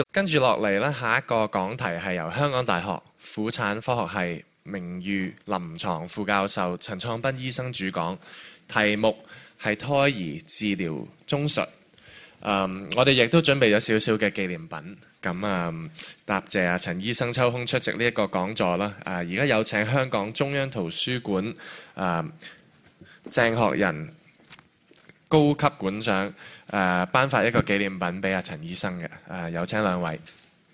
跟住落嚟咧，下一個講題係由香港大學婦產科學系名譽臨床副教授陳創斌醫生主講，題目係胎兒治療綜述。我哋亦都準備咗少少嘅紀念品，咁答謝阿陳醫生抽空出席呢一個講座啦。而家有請香港中央圖書館鄭學仁高級館長頒發一個紀念品俾阿陳醫生嘅，有請兩位。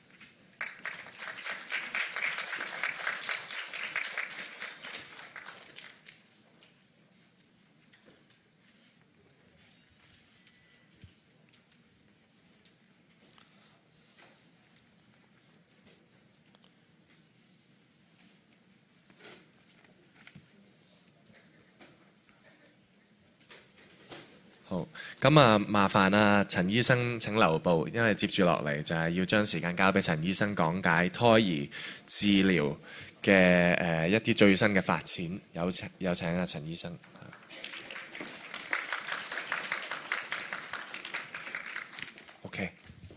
好，咁麻煩陳醫生請留步，因為接住落嚟就係要將時間交俾陳醫生講解胎兒治療嘅一啲最新嘅發展。有請陳醫生。OK。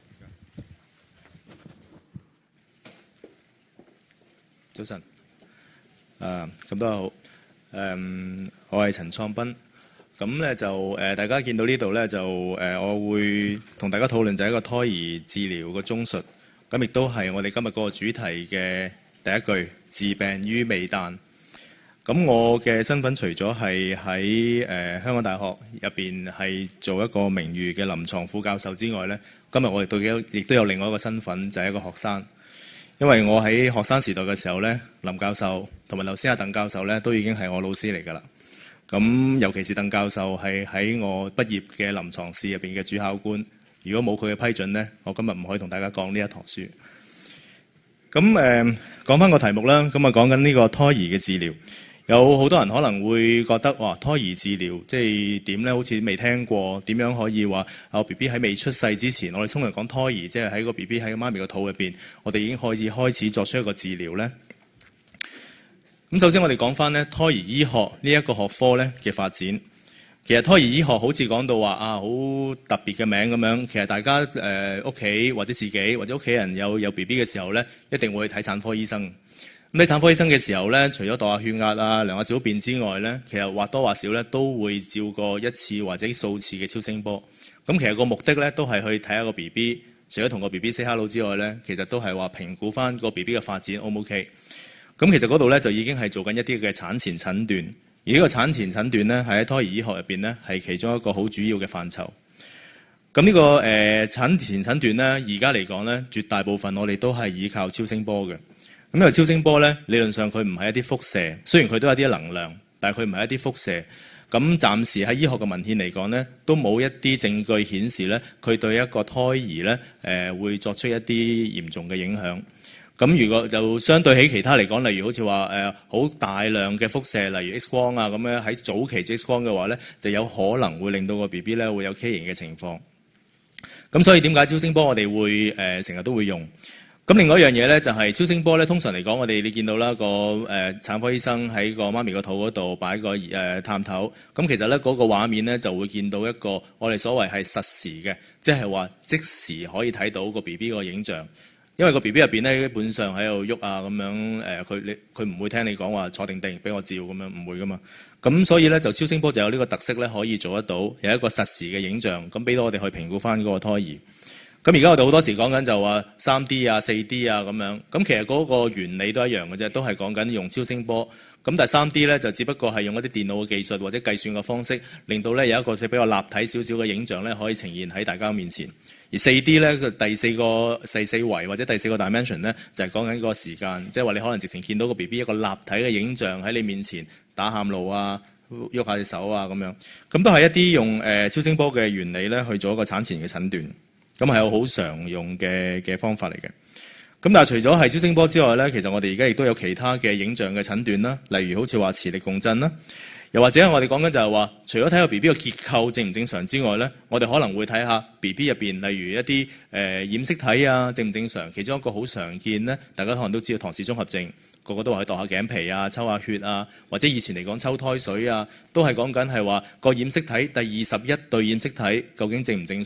早晨。咁都好。我係陳創斌。咁咧就大家見到呢度咧就我會同大家討論就係一個胎兒治療嘅綜述，咁亦都係我哋今日嗰個主題嘅第一句，治病於未誕。咁我嘅身份除咗係喺香港大學入邊係做一個名譽嘅臨床副教授之外咧，今日我哋亦都有另外一個身份，就係一個學生。因為我喺學生時代嘅時候咧，林教授同埋頭先阿鄧教授咧都已經係我老師嚟㗎啦。咁尤其是鄧教授係喺我畢業嘅臨床試入邊嘅主考官，如果冇佢嘅批准呢，我今日唔可以同大家講呢一堂書。咁講翻個題目啦，咁講緊呢個胎兒嘅治療，有好多人可能會覺得哇，胎兒治療即係點呢？好似未聽過，點樣可以話B B 喺未出世之前，我哋通常講胎兒，即係喺個 B B 喺個媽咪個肚入邊，我哋已經可以開始作出一個治療呢。咁首先我哋講翻咧胎兒醫學呢一個學科咧嘅發展。其實胎兒醫學好似講到話好特別嘅名咁樣。其實大家屋企或者自己或者屋企人有 B B 嘅時候咧，一定會去睇產科醫生。咁睇產科醫生嘅時候咧，除咗度下血壓量下小便之外咧，其實或多或少咧都會照過一次或者數次嘅超聲波。咁其實個目的咧都係去睇下個 B B， 除咗同個 B B say hello 之外咧，其實都係話評估翻個 B B 嘅發展 O 唔 OK。咁其實嗰度咧就已經係做緊一啲嘅產前診斷，而呢個產前診斷咧係喺胎兒醫學入邊咧係其中一個好主要嘅範疇。咁呢個產前診斷咧，而家嚟講咧，絕大部分我哋都係依靠超聲波嘅。咁因為超聲波咧，理論上佢唔係一啲輻射，雖然佢都有啲能量，但係佢唔係一啲輻射。咁暫時喺醫學嘅文獻嚟講咧，都冇一啲證據顯示咧，佢對一個胎兒咧會作出一啲嚴重嘅影響。咁如果就相對起其他嚟講，例如好似話好大量嘅輻射，例如 X 光咁樣喺早期 X 光嘅話咧，就有可能會令到個 B B 咧會有畸形嘅情況。咁所以點解超聲波我哋會成日都會用？咁另外一樣嘢咧就係超聲波咧，通常嚟講你見到啦個產科醫生喺個媽咪個肚嗰度擺個探頭，咁其實咧嗰個畫面咧就會見到一個我哋所謂係實時嘅，即係話即時可以睇到個 B B 個影像。因為個 B B 入邊咧，基本上喺度喐咁樣佢唔會聽你講話坐定定俾我照咁樣，唔會噶嘛。咁所以咧就超聲波就有呢個特色咧，可以做得到有一個實時嘅影像，咁俾到我哋去評估翻嗰個胎兒。咁而家我哋好多時講緊就話 3D 4D 咁樣，咁其實嗰個原理都一樣嘅啫，都係講緊用超聲波。咁但係 3D 咧就只不過係用一啲電腦嘅技術或者計算嘅方式，令到咧有一個比較立體少少嘅影像咧，可以呈現喺大家面前。而 4D 咧，第四維或者第四個 dimension 咧，就係講緊個時間，即係話你可能直情見到個 BB 一個立體嘅影像喺你面前打喊路喐下隻手咁樣，咁都係一啲用超聲波嘅原理咧去做一個產前嘅診斷，咁係有好常用嘅方法嚟嘅。咁但係除咗係超聲波之外咧，其實我哋而家亦都有其他嘅影像嘅診斷啦，例如好似話磁力共振啦。又或者我哋講緊就係話，除咗睇下 B B 嘅結構正唔正常之外咧，我哋可能會睇下 B B 入邊，例如一啲染色體正唔正常。其中一個好常見咧，大家可能都知道唐氏綜合症，個個都話去度下頸皮抽下血或者以前嚟講抽胎水都係講緊係話個染色體第21對染色體究竟正唔正常？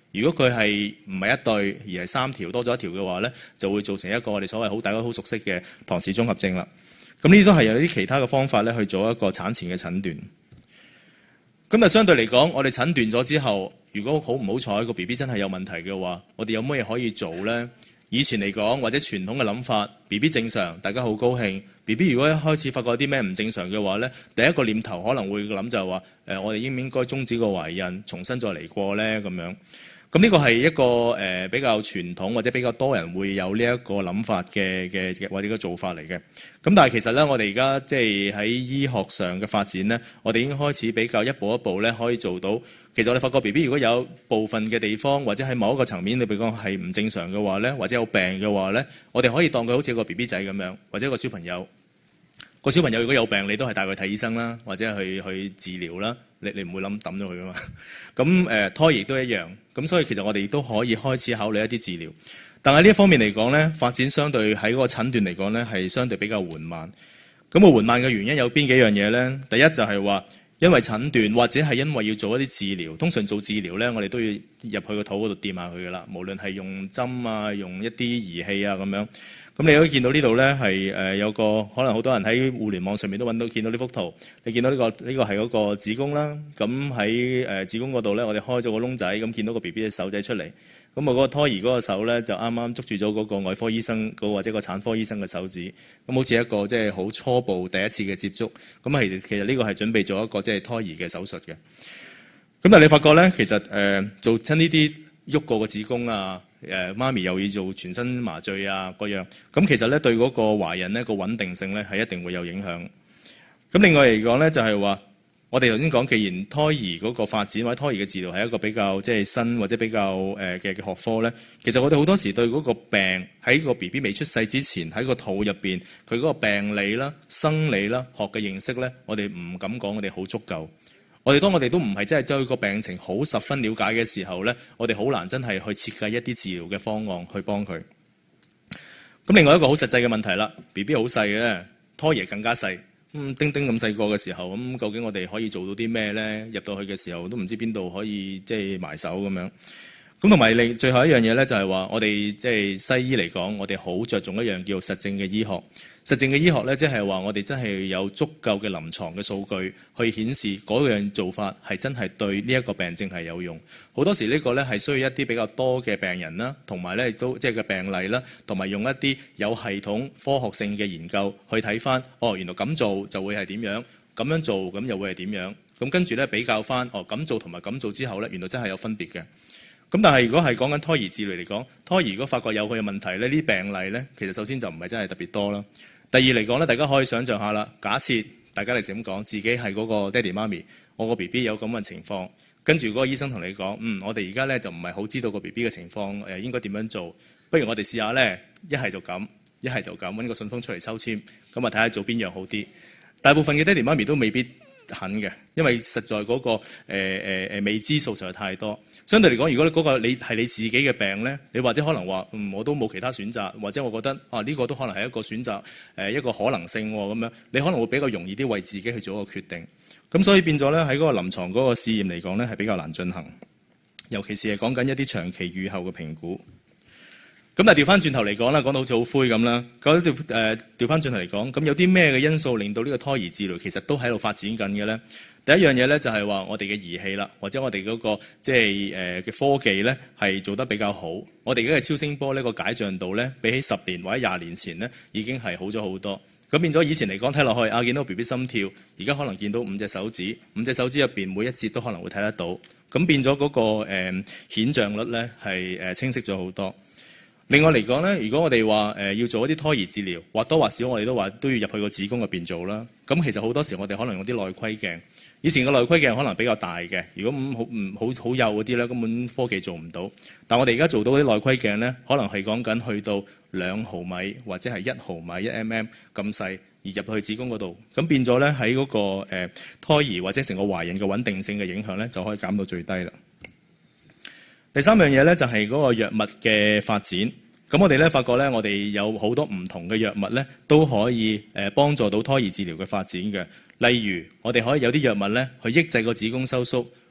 如果佢係唔係一對而係3條多咗一條嘅話咧，就會造成一個我哋所謂大家好熟悉嘅唐氏綜合症啦。咁呢啲都係有啲其他嘅方法咧去做一個產前嘅診斷。咁相對嚟講，我哋診斷咗之後，如果好唔好彩個 BB 真係有問題嘅話，我哋有乜嘢可以做呢？以前嚟講或者傳統嘅諗法 ，BB 正常，大家好高興。BB 如果一開始發覺有啲咩唔正常嘅話呢，第一個念頭可能會諗就係話，我哋應唔應該終止個懷孕，重新再嚟過呢？咁樣。咁呢個係一個比較傳統或者比較多人會有呢一個諗法嘅或者個做法嚟嘅。咁但係其實咧，我哋而家即係喺醫學上嘅發展咧，我哋已經開始比較一步一步咧可以做到。其實我哋發覺 BB 如果有部分嘅地方或者喺某一個層面，你譬如講係唔正常嘅話咧，或者有病嘅話咧，我哋可以當佢好似個 BB 仔咁樣，或者一個小朋友。個小朋友如果有病，你都係帶佢睇醫生啦，或者去治療啦。你唔會諗抌咗佢噶嘛？咁胎兒都一樣。咁所以其實我哋都可以開始考慮一啲治療。但係呢一方面嚟講咧，發展相對喺嗰個診斷嚟講咧，係相對比較緩慢。咁個緩慢嘅原因有邊幾樣嘢咧？第一就係話因為診斷或者係因為要做一啲治療。通常做治療咧，我哋都要入去個肚嗰度掂下佢噶啦。無論係用針啊，用一啲儀器啊咁樣。咁你可以見到呢度咧係有個可能好多人喺互聯網上面都見到呢幅圖。你見到呢個係嗰個子宮啦。咁喺子宮嗰度咧，我哋開咗個窿仔，咁見到個 BB 嘅手仔出嚟。咁我嗰個胎兒嗰個手咧就啱啱捉住咗嗰個外科醫生或者個產科醫生嘅手指。咁好似一個即係好初步第一次嘅接觸。咁其實呢個係準備做一個即係胎兒嘅手術嘅。咁但係你發覺咧，其實做親呢啲喐過個子宮啊。媽咪又要做全身麻醉啊，嗰樣咁其實咧對嗰個懷孕咧個穩定性咧係一定會有影響。咁另外嚟講咧就係話，我哋頭先講，既然胎兒嗰個發展或者胎兒嘅治療係一個比較即係新或者比較嘅學科咧，其實我哋好多時對嗰個病喺個 BB 未出世之前喺個肚入邊佢嗰個病理啦、生理啦、學嘅認識咧，我哋唔敢講我哋好足夠。當我哋都唔係真係對個病情好十分了解嘅時候咧，我哋好難真係去設計一啲治療嘅方案去幫佢。咁另外一個好實際嘅問題啦 ，BB 好細嘅，胎兒更加細，丁丁咁細個嘅時候，咁究竟我哋可以做到啲咩咧？入到去嘅時候都唔知邊度可以即係埋手咁樣。咁同埋最後一樣嘢咧，就係話我哋即係西醫嚟講，我哋好着重一樣叫實證嘅醫學。實證嘅醫學咧，即係話我哋真係有足夠嘅臨床嘅數據去顯示嗰樣做法係真係對呢一個病症係有用。好多時呢個咧係需要一啲比較多嘅病人啦，同埋咧亦都即係嘅病例啦，同埋用一啲有系統科學性嘅研究去睇翻，原來咁做就會係點樣，咁樣做咁又會係點樣。咁跟住咧比較翻，咁做同埋咁做之後咧，原來真係有分別嘅。咁但係如果係講緊胎兒治療嚟講，胎兒如果發覺有佢嘅問題咧，呢啲病例咧其實首先就唔係真係特別多啦。第二嚟講咧，大家可以想像下啦。假設大家嚟咁講，自己係嗰個爹哋媽咪，我個 BB 有咁嘅情況，跟住嗰個醫生同你講，我哋而家咧就唔係好知道個 BB 嘅情況，應該點樣做？不如我哋試下咧，一係就咁，一係就咁，揾個信封出嚟抽籤，咁啊睇下做邊樣好啲。大部分嘅爹哋媽咪都未必肯嘅，因為實在嗰個未知數實在太多。相對嚟講，如果嗰個你係你自己嘅病咧，你或者可能話我都冇其他選擇，或者我覺得呢個都可能係一個選擇，一個可能性咁樣，你可能會比較容易啲為自己去做一個決定。咁所以變咗咧喺嗰個臨床嗰個試驗嚟講咧係比較難進行，尤其是係講緊一啲長期預後嘅評估。咁但係調翻轉頭嚟講啦，講到好似好灰咁啦。咁調翻轉頭嚟講，咁有啲咩嘅因素令到呢個胎兒治療其實都喺度發展緊嘅咧？第一樣嘢咧就係話我哋嘅儀器啦，或者我哋嗰個即係嘅科技咧係做得比較好。我哋而家嘅超聲波呢個解像度咧，比起10年或者20年前咧已經係好咗好多。咁變咗以前嚟講睇落去見到 BB 心跳，而家可能見到5隻手指入邊每一節都可能會睇得到。咁變咗嗰個顯像率咧係清晰咗好多。另外嚟講咧，如果我哋話要做一啲胎兒治療，或多或少我哋都話都要入去個子宮入邊做啦。咁其實好多時我哋可能用啲內窺鏡。以前個內窺鏡可能比較大嘅，如果好幼嗰啲咧，根本科技做唔到。但我哋而家做到啲內窺鏡咧，可能係講緊去到2毫米或者係1毫米1mm 咁細，而入去子宮嗰度，咁變咗咧喺嗰個胎兒或者成個懷孕嘅穩定性嘅影響咧，就可以減到最低啦。第三樣嘢咧就係嗰個藥物嘅發展。咁我哋咧發覺咧，我哋有好多唔同嘅藥物咧，都可以幫助到胎兒治療嘅發展嘅。例如，我哋可以有啲藥物咧，去抑制個子宮收縮，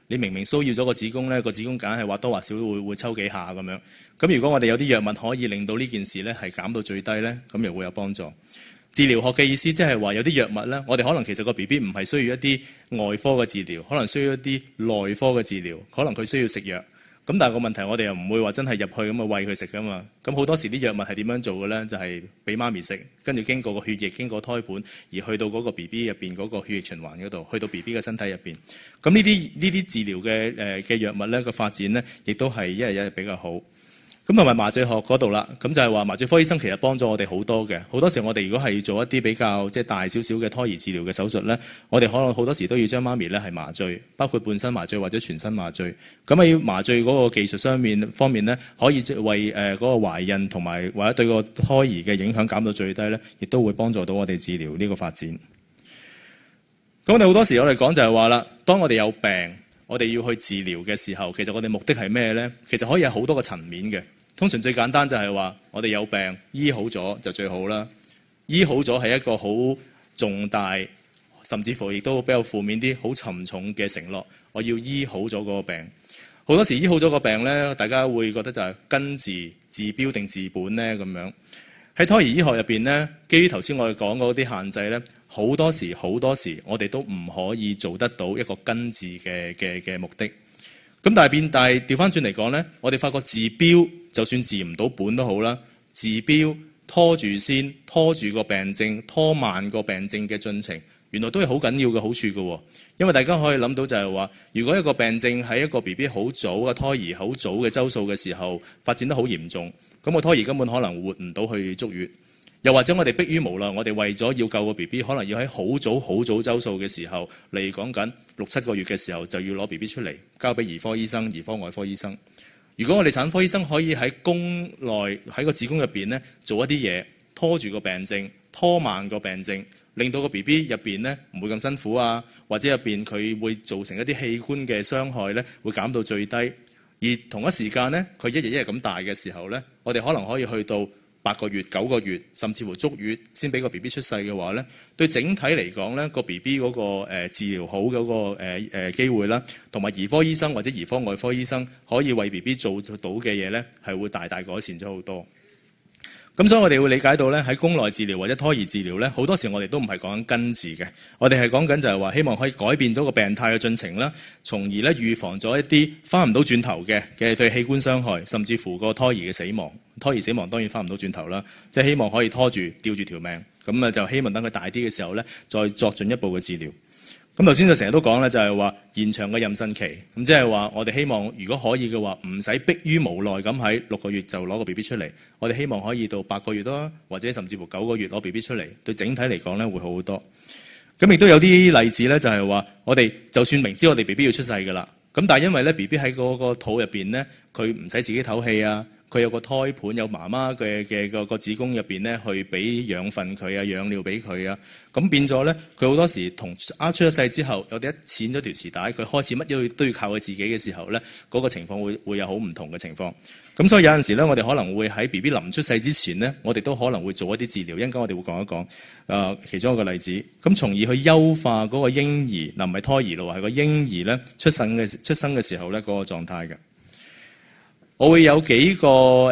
你明明騷擾咗個子宮咧，個子宮梗係或多或少會抽幾下咁樣。咁如果我哋有啲藥物可以令到呢件事咧係減到最低咧，咁又會有幫助。治療學嘅意思即係話有啲藥物咧，我哋可能其實個 BB 唔係需要一啲外科嘅治療，可能需要一啲內科嘅治療，可能佢需要食藥。咁但係個問題，我哋又唔會話真係入去咁啊餵佢食噶嘛。咁好多時啲藥物係點樣做嘅咧？就係俾媽咪食，跟住經過個血液、經過胎盤，而去到嗰個 BB 入邊嗰個血液循環嗰度，去到 BB 嘅身體入邊。咁呢啲治療嘅藥物咧個發展咧，亦都係一日一日比較好。咁同埋麻醉學嗰度啦，咁就係話麻醉科醫生其實幫咗我哋好多嘅。好多時我哋如果係做一啲比較即係大少少嘅胎兒治療嘅手術咧，我哋可能好多時都要將媽咪咧係麻醉，包括半身麻醉或者全身麻醉。咁喺麻醉嗰個技術方面咧，可以為嗰個懷孕同埋或者對個胎兒嘅影響減到最低咧，亦都會幫助到我哋治療呢個發展。咁我哋好多時我哋講就係話啦，當我哋有病，我哋要去治療嘅時候，其實我哋目的係咩咧？其實可以有好多個層面嘅。通常最簡單就係話，我哋有病醫好咗就最好啦。醫好咗係一個好重大，甚至乎亦都比較負面啲、好沉重嘅承諾。我要醫好咗嗰個病。好多時醫好咗個病咧，大家會覺得就係根治、治標定治本咧咁樣。喺胎兒醫學入邊咧，基於頭先我哋講嗰啲限制咧，好多時我哋都唔可以做得到一個根治嘅目的。咁但係調翻轉嚟講咧，我哋發覺治標就算治唔到本都好啦，治標拖住先，拖住個病症，拖慢個病症嘅進程，原來都係好緊要嘅好處嘅。因為大家可以諗到就係話，如果一個病症喺一個 BB 好早嘅胎兒好早嘅週數嘅時候發展得好嚴重，咁個胎兒根本可能活唔到去足月。又或者我哋迫於無奈，我哋為咗要救個 BB， 可能要喺好早週數嘅時候嚟講緊6-7個月嘅時候就要攞 BB 出嚟，交俾兒科醫生、兒科外科醫生。如果我哋產科醫生可以喺宮內喺個子宮入邊咧做一啲嘢，拖住個病症，拖慢個病症，令到個 BB 入邊咧唔會咁辛苦啊，或者入邊佢會造成一啲器官嘅傷害咧，會減到最低。而同一時間咧，佢一日一日咁大嘅時候咧，我哋可能可以去到8個月、9個月，甚至乎足月先俾個 BB 出世嘅話咧，對整體嚟講咧，個 BB 嗰個治療好嗰個機會啦，同埋兒科醫生或者兒科外科醫生可以為 BB 做到嘅嘢咧，係會大大改善咗好多。咁所以我哋會理解到咧，喺宮內治療或者胎兒治療咧，好多時我哋都唔係講緊根治嘅，我哋係講緊就係話希望可以改變咗個病態嘅進程啦，從而咧預防咗一啲翻唔到轉頭嘅對器官傷害，甚至乎個胎兒嘅死亡。胎兒死亡當然翻唔到轉頭啦，即係希望可以拖住吊住條命，咁啊就希望等佢大啲嘅時候咧，再作進一步嘅治療。咁頭先就成日都講咧，就係話延長嘅妊娠期，咁即係話我哋希望如果可以嘅話，唔使迫於無奈咁喺6個月就攞個 BB 出嚟，我哋希望可以到8個月啦，或者甚至乎9個月攞 BB 出嚟，對整體嚟講咧會好好多。咁亦都有啲例子咧，就係話我哋就算明知我哋 BB 要出世㗎啦，咁但係因為咧 BB 喺嗰個肚入邊咧，佢唔使自己唞氣啊。佢有個胎盤，有媽媽嘅個子宮入邊咧，去俾養分佢啊，養料俾佢啊，咁變咗咧，佢好多時同出咗世之後，有啲一剪咗條臍帶，佢開始乜嘢都要靠佢自己嘅時候咧，嗰個情況會有好唔同嘅情況。咁所以有陣時咧，我哋可能會喺 BB 臨出世之前咧，我哋都可能會做一啲治療。一陣間我哋會講一講其中一個例子，咁從而去優化嗰個嬰兒，唔係胎兒咯，係個嬰兒咧出生嘅時候咧嗰個狀態嘅。我會有幾個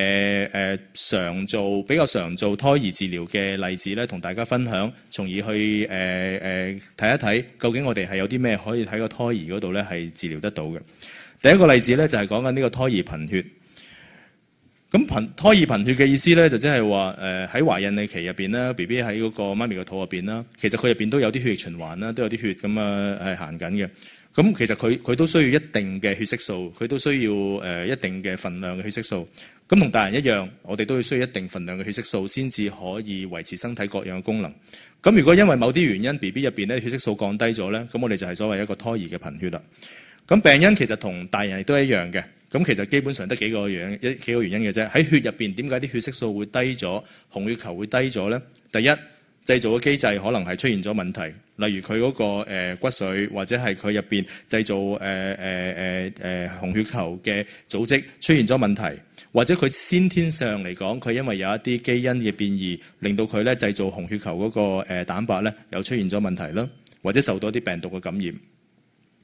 比較常做胎兒治療嘅例子咧，同大家分享，從而去睇一睇究竟我哋係有啲咩可以喺個胎兒嗰度咧係治療得到嘅。第一個例子咧就係講緊呢個胎兒貧血。咁胎兒貧血嘅意思咧就即係話喺懷孕期入邊咧 ，BB 喺嗰個媽咪個肚入邊啦，其實佢入邊都有啲血液循環啦，都有啲血咁係行緊嘅。咁其實佢都需要一定嘅血色素，佢都需要一定嘅份量嘅血色素。咁同大人一樣，我哋都要需要一定份量嘅血色素，先至可以維持身體各樣嘅功能。咁如果因為某啲原因 BB 入邊咧血色素降低咗咧，咁我哋就係所謂一個胎兒嘅貧血啦。咁病因其實同大人亦都一樣嘅。咁其實基本上得幾個原因嘅啫。喺血入邊點解啲血色素會低咗，紅血球會低咗咧？第一，製造嘅機制可能係出現咗問題，例如佢嗰個骨髓或者係佢入邊製造紅血球嘅組織出現咗問題，或者佢先天上嚟講，佢因為有一啲基因嘅變異，令到佢咧製造紅血球嗰個蛋白咧又出現咗問題啦，或者受到啲病毒嘅感染。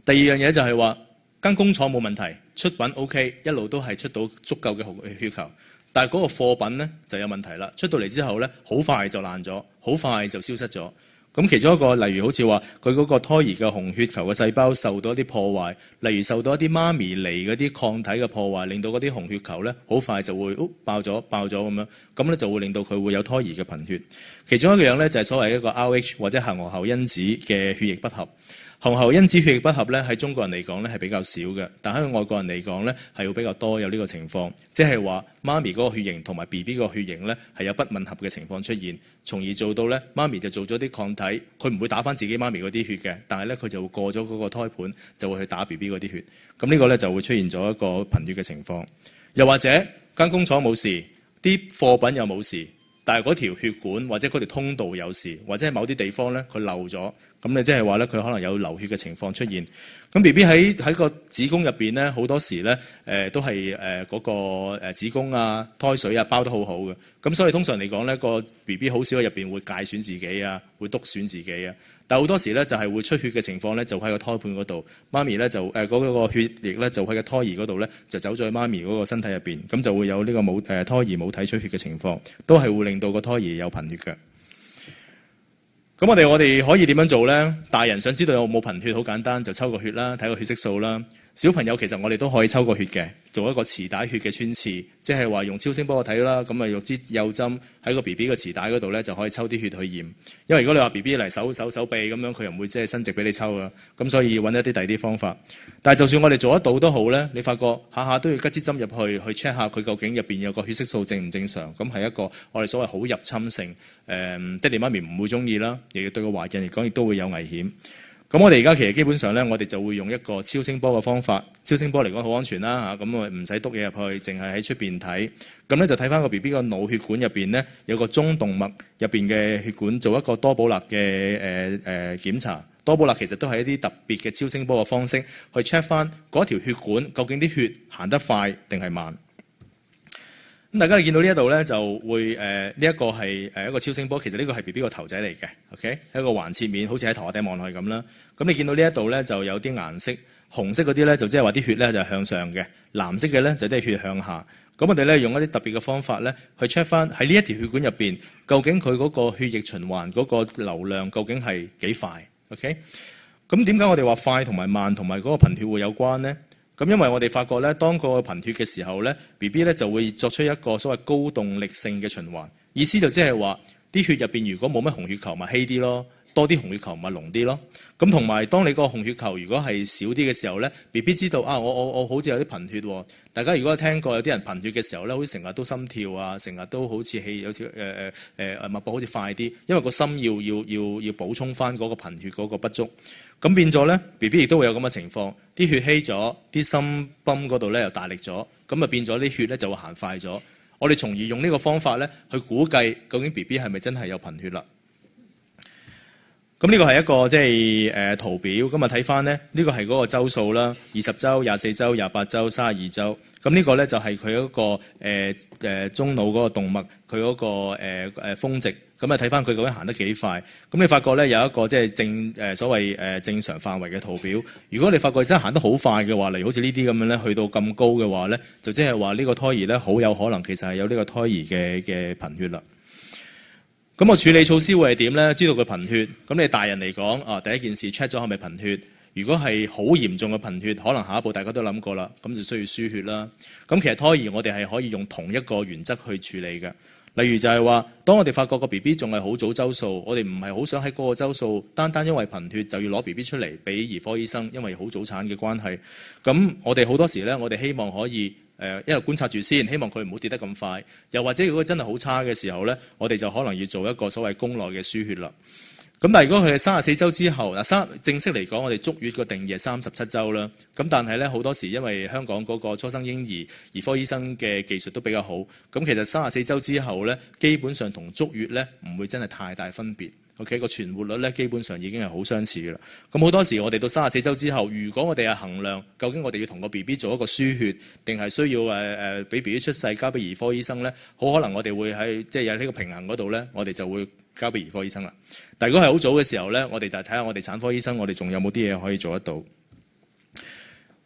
第二樣嘢就係話間工廠冇問題，出品 OK， 一路都係出到足夠嘅血球，但係嗰個貨品呢就有問題啦。出到嚟之後呢，好快就爛咗，好快就消失咗。咁其中一個例如好似話佢嗰個胎兒嘅紅血球嘅細胞受到一啲破壞，例如受到一啲媽咪嚟嗰啲抗體嘅破壞，令到嗰啲紅血球呢好快就會爆咗咁樣，咁呢就會令到佢會有胎兒嘅貧血。其中一個樣呢，就係所謂一個 RH 或者恒河猴因子嘅血液不合。紅猴因子血液不合咧，喺中國人嚟講咧係比較少嘅，但喺外國人嚟講咧係會比較多有呢個情況，即係話媽咪嗰個血型同埋 BB 個血型咧係有不吻合嘅情況出現，從而做到咧媽咪就做咗啲抗體，佢唔會打返自己媽咪嗰啲血嘅，但係咧佢就會過咗嗰個胎盤就會去打 BB 嗰啲血，咁呢個咧就會出現咗一個貧血嘅情況。又或者間工廠冇事，啲貨品又冇事，但係嗰條血管或者嗰條通道有事，或者係某啲地方咧佢漏咗。咁你即係話咧，佢可能有流血嘅情況出現。咁 B B 喺個子宮入邊咧，好多時咧都係嗰個子宮啊、胎水啊包得好好嘅。咁所以通常嚟講咧，個 B B 好少喺入邊會介損自己啊，會篤損自己啊。但係好多時咧就係會出血嘅情況咧，就喺個胎盤嗰度，媽咪咧就嗰個血液咧就喺個胎兒嗰度咧就走咗去媽咪嗰個身體入邊，咁就會有呢個胎兒母體出血嘅情況，都係會令到個胎兒有貧血嘅。咁我哋可以點樣做呢？大人想知道有冇貧血，好簡單，就抽個血啦，睇個血色素啦。小朋友其實我哋都可以抽個血嘅，做一個臍帶血嘅穿刺，即係話用超聲波睇啦，咁啊用支幼針喺個 B B 個臍帶嗰度咧就可以抽啲血去驗。因為如果你話 B B 嚟手臂咁樣，佢又唔會即係伸直俾你抽啊。咁所以要揾一啲第二啲方法。但係就算我哋做得到都好咧，你發覺下下都要拮支針入去 check 下佢究竟入邊有個血色素正唔正常。咁係一個我哋所謂好入侵性，爹哋媽咪唔會中意啦，亦對個懷孕嚟講亦都會有危險。咁我哋而家其實基本上咧，我哋就會用一個超聲波嘅方法。超聲波嚟講好安全啦嚇，咁我唔使篤嘢入去，淨係喺出邊睇。咁咧就睇翻個 B B 個腦血管入邊咧，有個中動脈入邊嘅血管，做一個多寶勒嘅檢查。多寶勒其實都係一啲特別嘅超聲波嘅方式，去 check 翻嗰條血管究竟啲血行得快定係慢。咁大家你見到呢一度咧，就會呢一個係一個超聲波，其實呢個係 B B 個頭仔嚟嘅 ，OK，一個環切面，好似喺頭頂望落去咁啦。咁你見到呢一度咧就有啲顏色，紅色嗰啲咧就即係話啲血咧就係向上嘅，藍色嘅咧就即係血向下。咁我哋咧用一啲特別嘅方法咧去 check 翻喺呢一條血管入邊，究竟佢嗰個血液循環嗰個流量究竟係幾快 ？OK， 咁點解我哋話快同埋慢同埋嗰個貧血會有關呢？咁因為我哋發覺咧，當個貧血嘅時候咧 ，B B 咧就會作出一個所謂高動力性嘅循環，意思就即係話啲血入邊如果冇乜紅血球咪稀啲咯，多啲紅血球咪濃啲咯。咁同埋當你個紅血球如果係少啲嘅時候咧 ，B B 知道啊，我好似有啲貧血喎。大家如果聽過有啲人貧血嘅時候咧，好似成日都心跳啊，成日都好似氣有似脈搏好似快啲，因為個心要補充翻嗰個貧血嗰個不足。咁變咗咧 ，B B 亦都會有咁嘅情況，啲血稀咗，啲心泵嗰度咧又大力咗，咁啊變咗啲血咧就會行快咗。我哋從而用呢個方法咧去估計究竟 B B 係咪真係有貧血啦。咁呢個係一個即係圖表，咁啊睇翻咧，呢個係嗰個週數啦，20週、24週、28週、32週。咁呢個咧就係佢嗰個中腦嗰個動脈，佢嗰個峰值。咁啊睇翻佢究竟行得幾快。咁你發覺咧有一個即係所謂正常範圍嘅圖表。如果你發覺真係行得好快嘅話，例如好似呢啲咁樣咧，去到咁高嘅話咧，就即係話呢個胎兒咧好有可能其實係有呢個胎兒嘅貧血啦。咁我處理措施會係點咧？知道佢貧血，咁你大人嚟講第一件事 check 咗係咪貧血。如果係好嚴重嘅貧血，可能下一步大家都諗過啦，咁就需要輸血啦。咁其實胎兒我哋係可以用同一個原則去處理嘅。例如就係話，當我哋發覺個 B B 仲係好早週數，我哋唔係好想喺嗰個週數單因為貧血就要攞 B B 出嚟俾兒科醫生，因為好早產嘅關係。咁我哋好多時咧，我哋希望可以一路觀察住先，希望佢唔好跌得咁快。又或者如果真係好差嘅時候咧，我哋就可能要做一個所謂宮內嘅輸血啦。咁但係如果佢係34週之後，正式嚟講，我哋足月個定義係37週啦。咁但係咧好多時因為香港嗰個初生嬰兒兒科醫生嘅技術都比較好，咁其實34週之後咧，基本上同足月咧唔會真係太大分別。OK， 個存活率咧基本上已經係好相似嘅啦。咁好多時我哋到34週之後，如果我哋係衡量究竟我哋要同個 B B 做一個輸血，定係需要俾 B B 出世交俾兒科醫生咧，好可能我哋會喺即係有呢個平衡嗰度咧，我哋就會交俾兒科醫生啦。但如果係好早嘅時候咧，我哋就睇下我哋產科醫生，我哋仲有冇啲嘢可以做得到。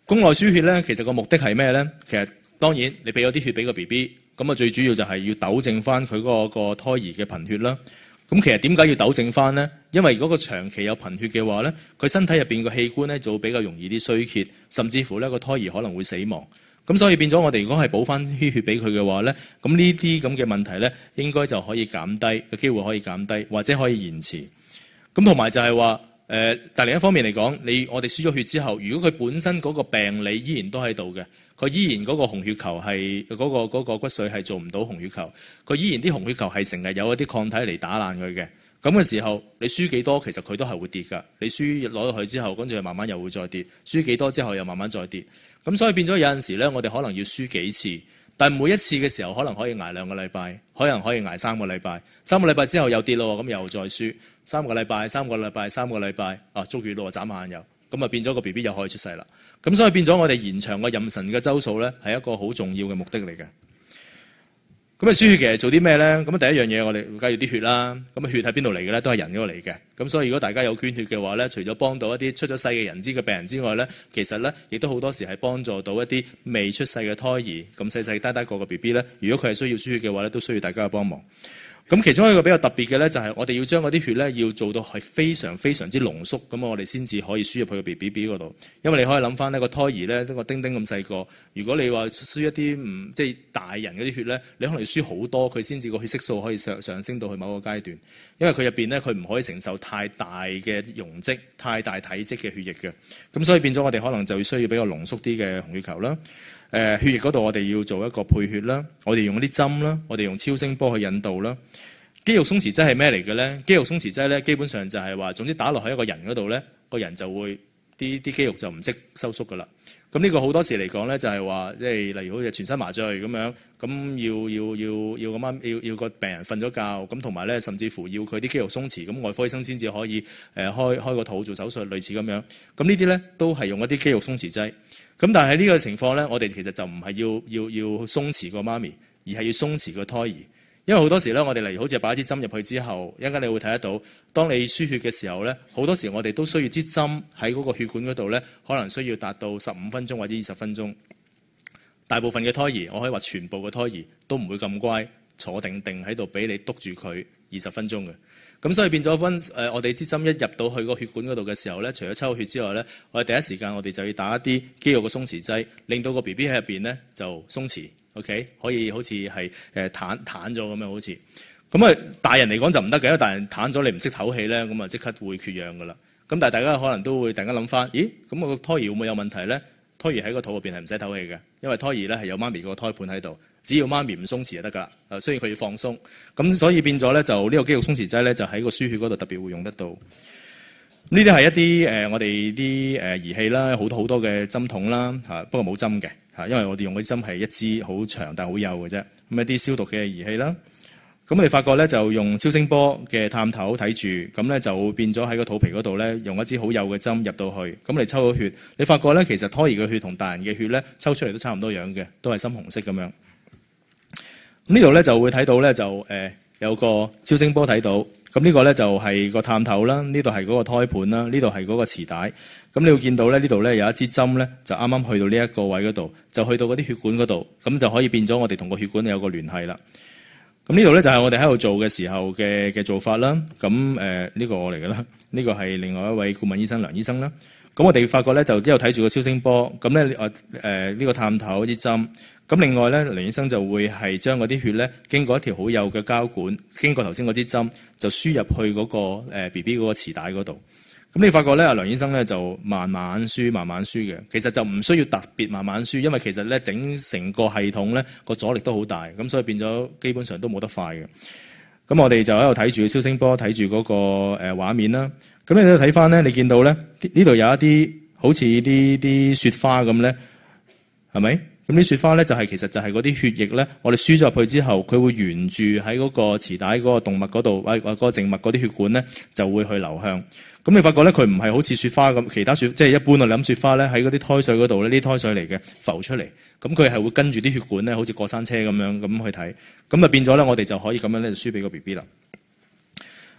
宮內輸血咧，其實個目的係咩咧？其實當然你俾咗啲血俾個 BB，咁啊最主要就係要糾正翻佢嗰個胎兒嘅貧血啦。咁其實點解要糾正翻呢？因為如果個長期有貧血嘅話咧，佢身體入邊個器官咧就會比較容易啲衰竭，甚至乎咧個胎兒可能會死亡。咁所以變咗我哋如果係補翻啲血俾佢嘅話咧，咁呢啲咁嘅問題咧應該就可以減低嘅機會，可以減低或者可以延遲。咁同埋就係話但另一方面嚟講，我哋輸咗血之後，如果佢本身嗰個病理依然都喺度嘅，佢依然嗰個紅血球係嗰個骨髓係做唔到紅血球，佢依然啲紅血球係成日有一啲抗體嚟打爛佢嘅。咁嘅時候，你輸幾多其實佢都係會跌㗎。你輸攞咗去之後，跟住慢慢又會再跌，輸幾多之後又慢慢再跌。咁所以變咗有陣時咧，我哋可能要輸幾次，但係每一次嘅時候可能可以捱2個禮拜，可能可以捱3個禮拜，3個禮拜之後又跌咯，咁又再輸3個禮拜、3個禮拜、3個禮拜，足月咯，眨下眼又咁啊，變咗個 BB 又可以出世啦。咁所以變咗我哋延長個妊娠嘅週數咧，係一個好重要嘅目的嚟嘅。咁啊，輸血其實做啲咩咧？咁第一樣嘢我哋梗係要啲血啦。咁啊，血喺邊度嚟嘅咧？都係人嗰度嚟嘅。咁所以如果大家有捐血嘅話咧，除咗幫到一啲出咗世嘅人嘅病人之外咧，其實咧亦都好多時係幫助到一啲未出世嘅胎兒，咁細細呆個 BB 咧，如果佢係需要輸血嘅話咧，都需要大家嘅幫忙。咁其中一個比較特別嘅咧，就係我哋要將嗰啲血咧，要做到係非常非常之濃縮，咁我哋先至可以輸入去個 BB 嗰度。因為你可以諗翻呢個胎兒咧，個丁丁咁細個，如果你話輸一啲即係大人嗰啲血咧，你可能要輸好多，佢先至個血色素可以上升到去某個階段。因為佢入邊咧，佢唔可以承受太大嘅容積、太大體積嘅血液嘅。咁所以變咗我哋可能就需要比較濃縮啲嘅紅血球啦。血液嗰度我哋要做一個配血啦，我哋用啲針啦，我哋用超聲波去引導啦。肌肉鬆弛劑係咩嚟嘅咧？肌肉鬆弛劑咧，基本上就係話，總之打落去一個人嗰度咧，個人就會啲肌肉就唔識收縮噶啦。咁呢個好多時嚟講咧，就係話即係例如好似全身麻醉咁樣，咁要個媽要個病人瞓咗覺，咁同埋咧甚至乎要佢啲肌肉鬆弛，咁外科醫生先至可以開個肚做手術，類似咁樣。咁呢啲咧都係用一啲肌肉鬆弛劑。咁但係喺呢個情況咧，我哋其實就唔係要鬆弛個媽咪，而係要鬆弛個胎兒。因為好多時咧，我哋例如好似擺一支針入去之後，一陣間你會睇得到，當你輸血嘅時候咧，好多時我哋都需要支針喺嗰個血管嗰度咧，可能需要達到15分鐘或者20分鐘。大部分嘅胎兒，我可以話全部嘅胎兒都唔會咁乖，坐定定喺度俾你督住佢20分鐘嘅。咁所以變咗我哋支針一入到去個血管嗰度嘅時候咧，除咗抽血之外咧，我哋第一時間我哋就要打一啲肌肉嘅鬆弛劑，令到個 BB 喺入邊咧就鬆弛。OK， 可以好似係攤咗咁樣，好似咁啊！大人嚟講就唔得嘅，因為大人攤咗你唔識唞氣咧，咁啊即刻會缺氧噶啦。咁但係大家可能都會突然間諗翻，咦？咁個胎兒會唔會有問題咧？胎兒喺個肚入邊係唔使唞氣嘅，因為胎兒咧係有媽咪個胎盤喺度，只要媽咪唔鬆弛就得噶啦。雖然佢要放鬆，咁所以變咗咧就呢個肌肉鬆弛劑咧就喺個輸血嗰度特別會用得到。呢啲係一啲我哋啲儀器啦，好多嘅針筒啦嚇，不過冇針嘅。因為我哋用嗰啲針係一支好長但係好幼嘅啫，咁一啲消毒嘅儀器啦。咁我哋發覺咧就用超聲波嘅探頭睇住，咁咧就變咗喺個肚皮嗰度咧用一支好幼嘅針入到去，咁你抽咗血，你發覺咧其實胎兒嘅血同大人嘅血咧抽出嚟都差唔多樣嘅，都係深紅色咁樣。咁呢度咧就會睇到咧就有個超聲波睇到，咁呢個咧就係個探頭啦，呢度係嗰個胎盤啦，呢度係嗰個臍帶。咁你會見到咧，呢度咧有一支針咧，就啱啱去到呢一個位嗰度，就去到嗰啲血管嗰度，咁就可以變咗我哋同個血管有個聯繫啦。咁呢度咧就係我哋喺度做嘅時候嘅做法啦。咁呢個我嚟㗎啦，呢個係另外一位顧問醫生梁醫生啦。咁我哋發覺咧就一路睇住個超聲波，咁咧呢個探頭嗰支針，咁另外咧梁醫生就會係將嗰啲血咧經過一條好幼嘅膠管，經過頭先嗰支針，就輸入去嗰個BB 嗰個臍帶嗰度。咁你發覺咧，阿梁醫生咧就慢慢輸嘅，其實就唔需要特別慢慢輸，因為其實咧成個系統咧個阻力都好大，咁所以變咗基本上都冇得快嘅。咁我哋就喺度睇住超聲波，睇住嗰個畫面啦。咁你睇翻咧，你見到咧呢度有一啲好似啲雪花咁咧，係咪？咁啲雪花咧其實就係嗰啲血液咧，我哋輸咗入去之後，佢會沿住喺嗰個臍帶嗰個動脈嗰度，或嗰個靜脈嗰啲血管咧就會去流向。咁你發覺咧，佢唔係好似雪花咁，其他雪即係一般我哋諗雪花咧喺嗰啲胎水嗰度咧，呢啲胎水嚟嘅浮出嚟，咁佢係會跟住啲血管咧，好似過山車咁樣咁去睇，咁就變咗咧，我哋就可以咁樣咧就輸俾個 BB 啦。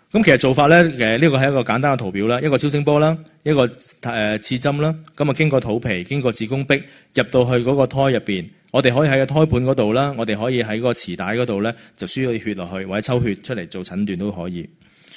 咁其實做法咧，呢個係一個簡單嘅圖表啦，一個超聲波啦，一個刺針啦，咁啊經過肚皮，經過子宮壁入到去嗰個胎入邊，我哋可以喺個胎盤嗰度啦，我哋可以喺個臍帶嗰度咧就輸咗血落去，或者抽血出嚟做診斷都可以。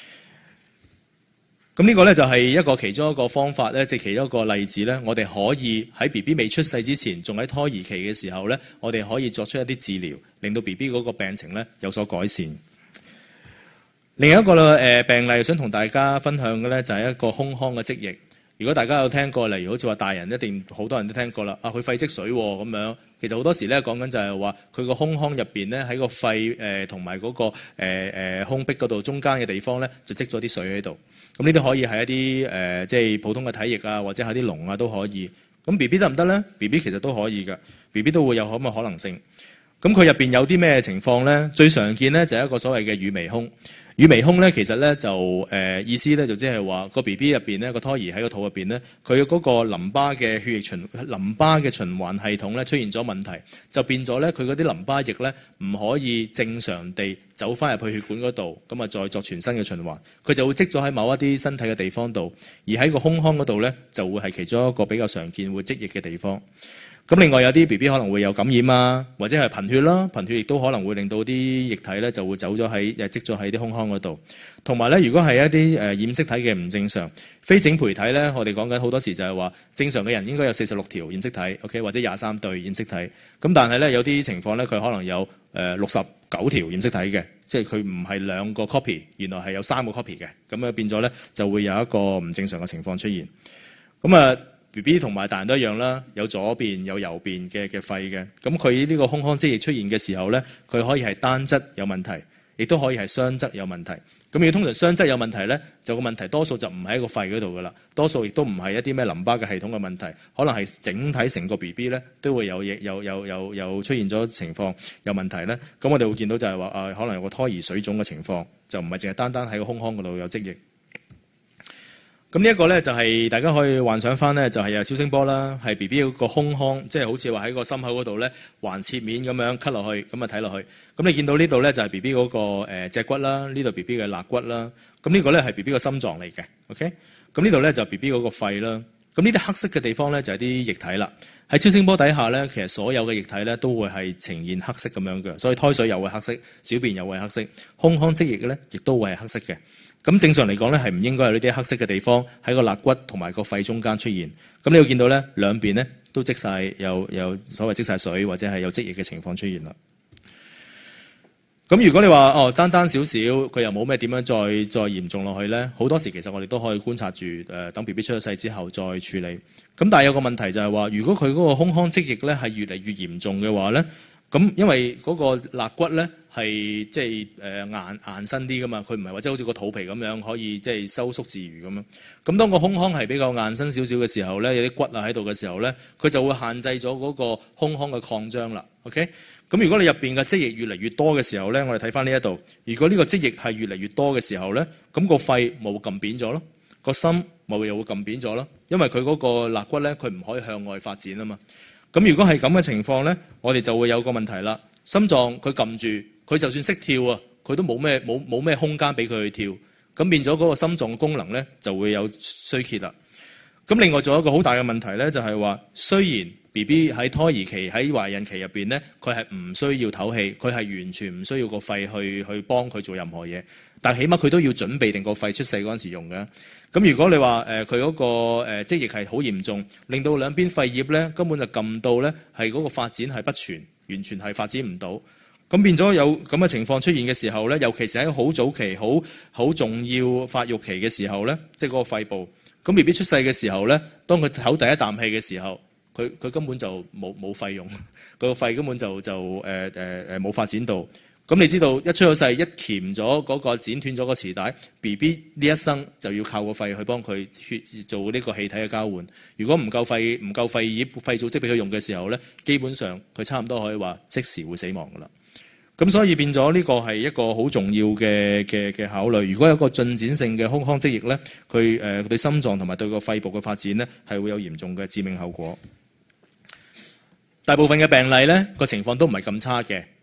咁呢個咧就係一個其中一個方法咧，即係其中一個例子咧，我哋可以喺 B B 未出世之前，仲喺胎兒期嘅時候咧，我哋可以作出一啲治療，令到 B B 嗰個病情咧有所改善。另一個病例想同大家分享嘅咧，就係一個胸腔嘅積液。如果大家有聽過，例如好似話大人一定好多人都聽過啦，佢肺積水咁樣。其實好多時咧講緊就係話佢個胸腔入邊咧喺個肺同埋嗰個胸壁嗰度中間嘅地方咧就積咗啲水喺度。咁呢啲可以係一啲即係普通嘅體液啊，或者係啲膿啊都可以。咁 B B 得唔得咧 ？B B 其實都可以㗎 ，B B 都會有咁嘅可能性。咁佢入邊有啲咩情況咧？最常見咧就係一個所謂嘅乳糜胸。乳糜胸咧，其實咧就意思咧就即係話個 B B 入邊咧個胎兒喺個肚入邊咧，佢嗰個淋巴嘅淋巴嘅循環系統咧出現咗問題，就變咗咧佢嗰啲淋巴液咧唔可以正常地走翻入去血管嗰度，咁啊再作全身嘅循環，佢就會積咗喺某一啲身體嘅地方度，而喺個胸腔嗰度咧就會係其中一個比較常見會積液嘅地方。咁另外有啲 B B 可能會有感染啊，或者係貧血啦，貧血亦都可能會令到啲液體咧就會走咗喺積咗喺啲胸腔嗰度。同埋咧，如果係一啲染色體嘅唔正常，非整培體咧，我哋講緊好多時就係話正常嘅人應該有46條染色體 ，OK 或者23對染色體。咁但係咧有啲情況咧，佢可能有69條染色體嘅，即係佢唔係2個 copy， 原來係有3個 copy 嘅，咁啊變咗咧就會有一個唔正常嘅情況出現。咁啊。B B 同埋大人都一樣啦，有左邊有右邊嘅肺嘅，咁佢呢個胸腔積液出現嘅時候咧，佢可以係單側有問題，亦都可以係雙側有問題。咁如果通常雙側有問題咧，就個問題多數就唔喺一個肺嗰度噶啦，多數亦都唔係一啲咩淋巴嘅系統嘅問題，可能係整體成個 B B 咧都會有出現咗情況有問題咧。咁我哋會見到就係話可能有個胎兒水腫嘅情況，就唔係淨係單單喺個胸腔嗰度有積液。咁呢一個咧就係大家可以幻想翻咧，就係有超聲波啦，係 B B 個胸腔，即係好似話喺個心口嗰度咧橫切面咁樣 cut 落去，咁啊睇落去。咁你見到呢度咧就係 B B 嗰個脊骨啦，呢度 B B 嘅肋骨啦。咁呢個咧係 B B 個心臟嚟嘅 ，OK。咁呢度咧就 B B 嗰個肺啦。咁呢啲黑色嘅地方咧就係啲液體啦。喺超聲波底下咧，其實所有嘅液體咧都會係呈現黑色咁樣嘅，所以胎水又會黑色，小便又會黑色，胸腔積液嘅咧亦都會係黑色嘅。咁正常嚟講咧，係唔應該有呢啲黑色嘅地方喺個肋骨同埋個肺中間出現。咁你會見到咧，兩邊咧都積晒有所謂積晒水或者係有積液嘅情況出現啦。咁如果你話單單少少，佢又冇咩點樣再嚴重落去咧，好多時其實我哋都可以觀察住等 B B 出咗世之後再處理。咁但係有個問題就係話，如果佢嗰個胸腔積液咧係越嚟越嚴重嘅話咧，咁因為嗰個肋骨咧係即係硬身啲噶嘛，佢唔係話即係好似個肚皮咁樣可以即係收縮自如咁樣。咁當個胸腔係比較硬身少少嘅時候咧，有啲骨啊喺度嘅時候咧，佢就會限制咗嗰個胸腔嘅擴張啦。OK，咁如果你入邊嘅積液越嚟越多嘅時候咧，我哋睇翻呢一度，如果呢個積液係越嚟越多嘅時候咧，咁個肺咪會撳扁咗咯，個心咪又會撳扁咗咯，因為佢嗰個肋骨咧佢唔可以向外發展啊嘛。咁如果係咁嘅情況咧，我哋就會有個問題啦。心臟佢撳住，佢就算識跳啊，佢都冇咩空間俾佢去跳。咁變咗嗰個心臟嘅功能咧就會有衰竭啦。咁另外仲有一個好大嘅問題咧，就係話雖然 B B 喺胎兒期喺懷孕期入邊咧，佢係唔需要唞氣，佢係完全唔需要個肺去幫佢做任何嘢。但起碼佢都要準備定個肺出世嗰陣時用嘅。咁如果你話佢嗰個積液係好嚴重，令到兩邊肺葉咧根本就撳到咧係嗰個發展係不全，完全係發展唔到。咁變咗有咁嘅情況出現嘅時候咧，尤其是喺好早期、好重要發育期嘅時候咧，即係嗰個肺部。咁 B B 出世嘅時候咧，當佢唞第一啖氣嘅時候，佢根本就冇肺用，佢個肺根本就冇發展到。咁你知道一出咗世一鉗咗嗰個剪斷咗個臍帶 ，B B 呢一生就要靠個肺去幫佢做呢個氣體嘅交換。如果唔夠肺葉肺組織俾佢用嘅時候咧，基本上佢差唔多可以話即時會死亡噶啦。咁所以變咗呢個係一個好重要嘅考慮。如果有一個進展性嘅胸腔積液咧，佢對心臟同埋對個肺部嘅發展咧係會有嚴重嘅致命後果。大部分嘅病例咧個情況都唔係咁差嘅。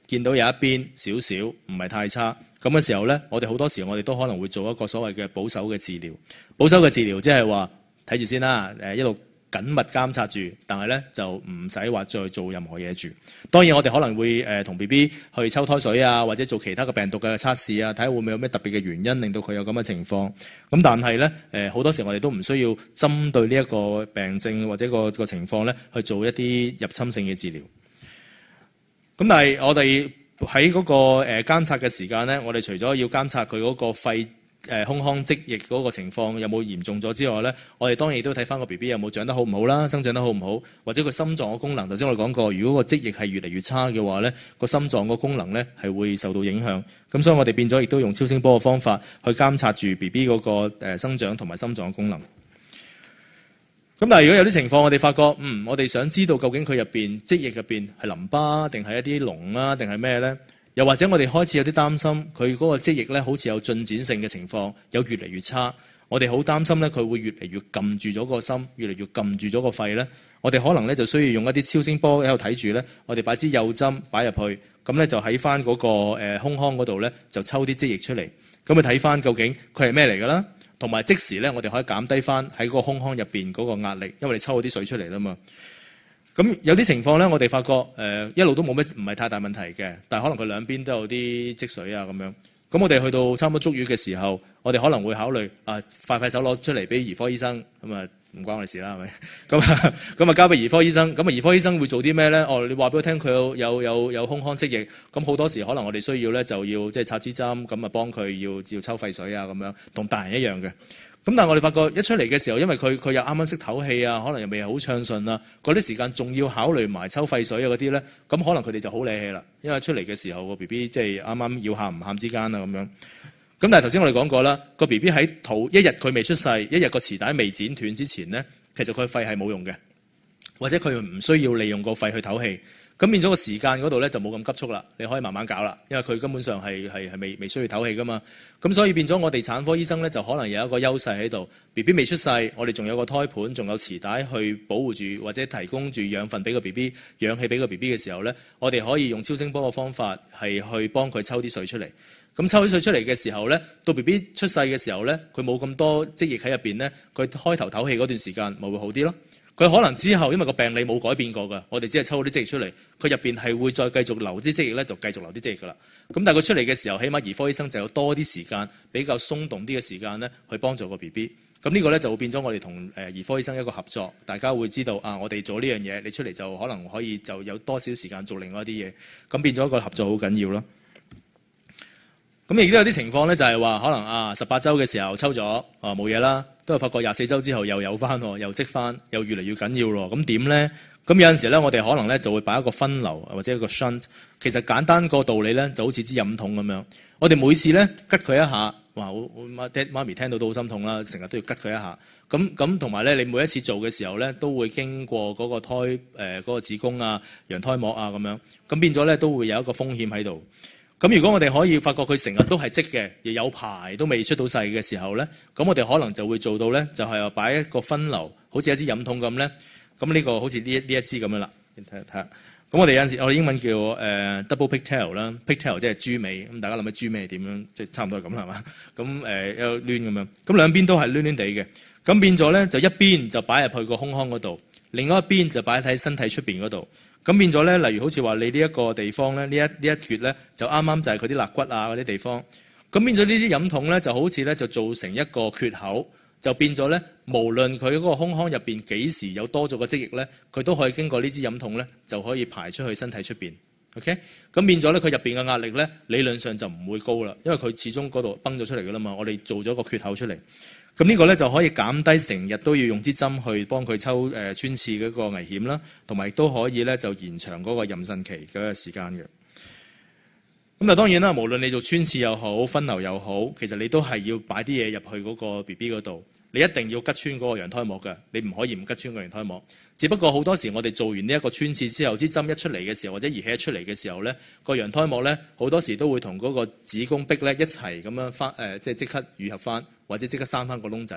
見到有一邊少少唔係太差，咁嘅時候咧，我哋好多時我哋都可能會做一個所謂嘅保守嘅治療。保守嘅治療即係話睇住先啦，一路緊密監察住，但係咧就唔使話再做任何嘢住。當然我哋可能會同 BB 去抽胎水啊，或者做其他嘅病毒嘅測試啊，睇下會唔會有咩特別嘅原因令到佢有咁嘅情況。咁但係咧好多時我哋都唔需要針對呢一個病症或者個情況咧去做一啲入侵性嘅治療。咁但係我哋喺嗰個監察嘅時間咧，我哋除咗要監察佢嗰個肺胸腔積液嗰個情況有冇嚴重咗之外咧，我哋當然亦都睇翻個 BB 有冇長得好唔好啦，生長得好唔好，或者個心臟嘅功能。頭先我哋講過，如果個積液係越嚟越差嘅話咧，個心臟個功能咧係會受到影響。咁所以我哋變咗亦都用超聲波嘅方法去監察住 BB 嗰個生長同埋心臟嘅功能。咁但係如果有啲情況，我哋發覺，我哋想知道究竟佢入邊積液入邊係淋巴定係一啲膿啊，定係咩咧？又或者我哋開始有啲擔心，佢嗰個積液咧好似有進展性嘅情況，有越嚟越差。我哋好擔心咧，佢會越嚟越撳住咗個心，越嚟越撳住咗個肺咧。我哋可能咧就需要用一啲超聲波喺度睇住咧，我哋擺支幼針擺入去，咁咧就喺翻嗰個胸腔嗰度咧就抽啲積液出嚟，咁去睇翻究竟佢係咩嚟㗎啦。同埋即時咧，我哋可以減低翻喺嗰個胸腔入邊嗰個壓力，因為你抽咗啲水出嚟啦嘛。咁有啲情況咧，我哋發覺一路都冇咩唔係太大問題嘅，但係可能佢兩邊都有啲積水啊咁樣。咁我哋去到差唔多足月嘅時候，我哋可能會考慮快手攞出嚟俾兒科醫生，咁啊唔關我哋事啦，係咪？咁啊交俾兒科醫生，咁啊兒科醫生會做啲咩咧？你話俾我聽，佢有胸腔積液，咁好多時可能我哋需要咧就要即係插支針，咁啊幫佢要抽肺水啊咁樣，同大人一樣嘅。咁但係我哋發覺一出嚟嘅時候，因為佢又啱啱識唞氣啊，可能又未係好暢順啊，嗰啲時間仲要考慮埋抽肺水啊嗰啲咧，咁可能佢哋就好理氣啦。因為出嚟嘅時候個 BB 即係啱啱要喊唔喊之間啊咁樣。咁但係頭先我哋講過啦，個 BB 喺肚一日佢未出世，一日個臍帶未剪斷之前咧，其實佢肺係冇用嘅，或者佢唔需要利用個肺去唞氣。咁變咗個時間嗰度咧就冇咁急促啦，你可以慢慢搞啦，因為佢根本上係未需要唞氣噶嘛。咁所以變咗我哋產科醫生咧就可能有一個優勢喺度 ，BB 未出世，我哋仲有個胎盤，仲有臍帶去保護住或者提供住養分俾個 BB， 氧氣俾個 BB 嘅時候咧，我哋可以用超聲波嘅方法係去幫佢抽啲水出嚟。咁抽啲水出嚟嘅時候咧，到 BB 出世嘅時候咧，佢冇咁多積液喺入邊咧，佢開頭唞氣嗰段時間咪會好啲咯。佢可能之後因為個病理冇改變過㗎，我哋只係抽啲積液出嚟，佢入邊係會再繼續留啲積液咧，就繼續留啲積液㗎啦。咁但係佢出嚟嘅時候，起碼兒科醫生就有多啲時間，比較鬆動啲嘅時間咧，去幫助個 BB。咁呢個咧就會變咗我哋同兒科醫生一個合作，大家會知道我哋做呢樣嘢，你出嚟就可能可以就有多少時間做另外一啲嘢，咁變咗一個合作好緊要咯。咁亦都有啲情況咧，就係話可能18週嘅時候抽咗冇嘢啦，都係發覺24週之後又有翻喎，又積翻，又越嚟越緊要咯。咁點咧？咁有陣時咧，我哋可能咧就會擺一個分流或者一個 shunt。其實簡單個道理咧，就好似支飲筒咁樣。我哋每次咧拮佢一下，哇！我爹媽咪聽到都好心痛啦，成日都要拮佢一下。咁同埋咧，你每一次做嘅時候咧，都會經過嗰個嗰個子宮啊、羊胎膜啊咁樣，咁變咗咧都會有一個風險喺度。咁如果我哋可以發覺佢成日都係積嘅，亦有排都未出到世嘅時候咧，咁我哋可能就會做到咧，就係話擺一個分流，好似一支飲筒咁咧。咁呢個好似呢一支咁樣啦，你睇下。咁我哋有陣時，我哋英文叫double pigtail 啦，pigtail 即係豬尾。咁大家諗起豬尾係點樣？即係差唔多係咁啦，係嘛？咁有攣咁樣。咁兩邊都係攣攣地嘅。咁變咗咧，就一邊就擺入去個胸腔嗰度，另外一邊就擺喺身體出邊嗰度。咁變咗咧，例如好似話你呢一個地方咧，呢一橛咧，就啱啱就係佢啲肋骨啊嗰啲地方。咁變咗呢啲飲筒咧，就好似咧就造成一個缺口，就變咗咧，無論佢嗰個胸腔入邊幾時有多咗個積液咧，佢都可以經過呢支飲筒咧，就可以排出去身體出邊。OK， 咁變咗咧，佢入邊嘅壓力咧，理論上就唔會高啦，因為佢始終嗰度崩咗出嚟噶啦嘛。我哋做咗個缺口出嚟。咁呢個咧就可以減低成日都要用支針去幫佢抽穿刺嗰個危險啦，同埋亦都可以咧就延長嗰個妊娠期嗰個時間嘅。咁當然啦，無論你做穿刺又好，分流又好，其實你都係要擺啲嘢入去嗰個 BB 嗰度。你一定要拮穿嗰個羊胎膜嘅，你唔可以唔拮穿個羊胎膜。只不過好多時我哋做完呢一個穿刺之後，支針一出嚟嘅時候，或者儀器一出嚟嘅時候咧，個羊胎膜咧好多時都會同嗰個子宮壁咧一齊咁樣翻即刻愈合翻，或者即刻生翻個窿仔。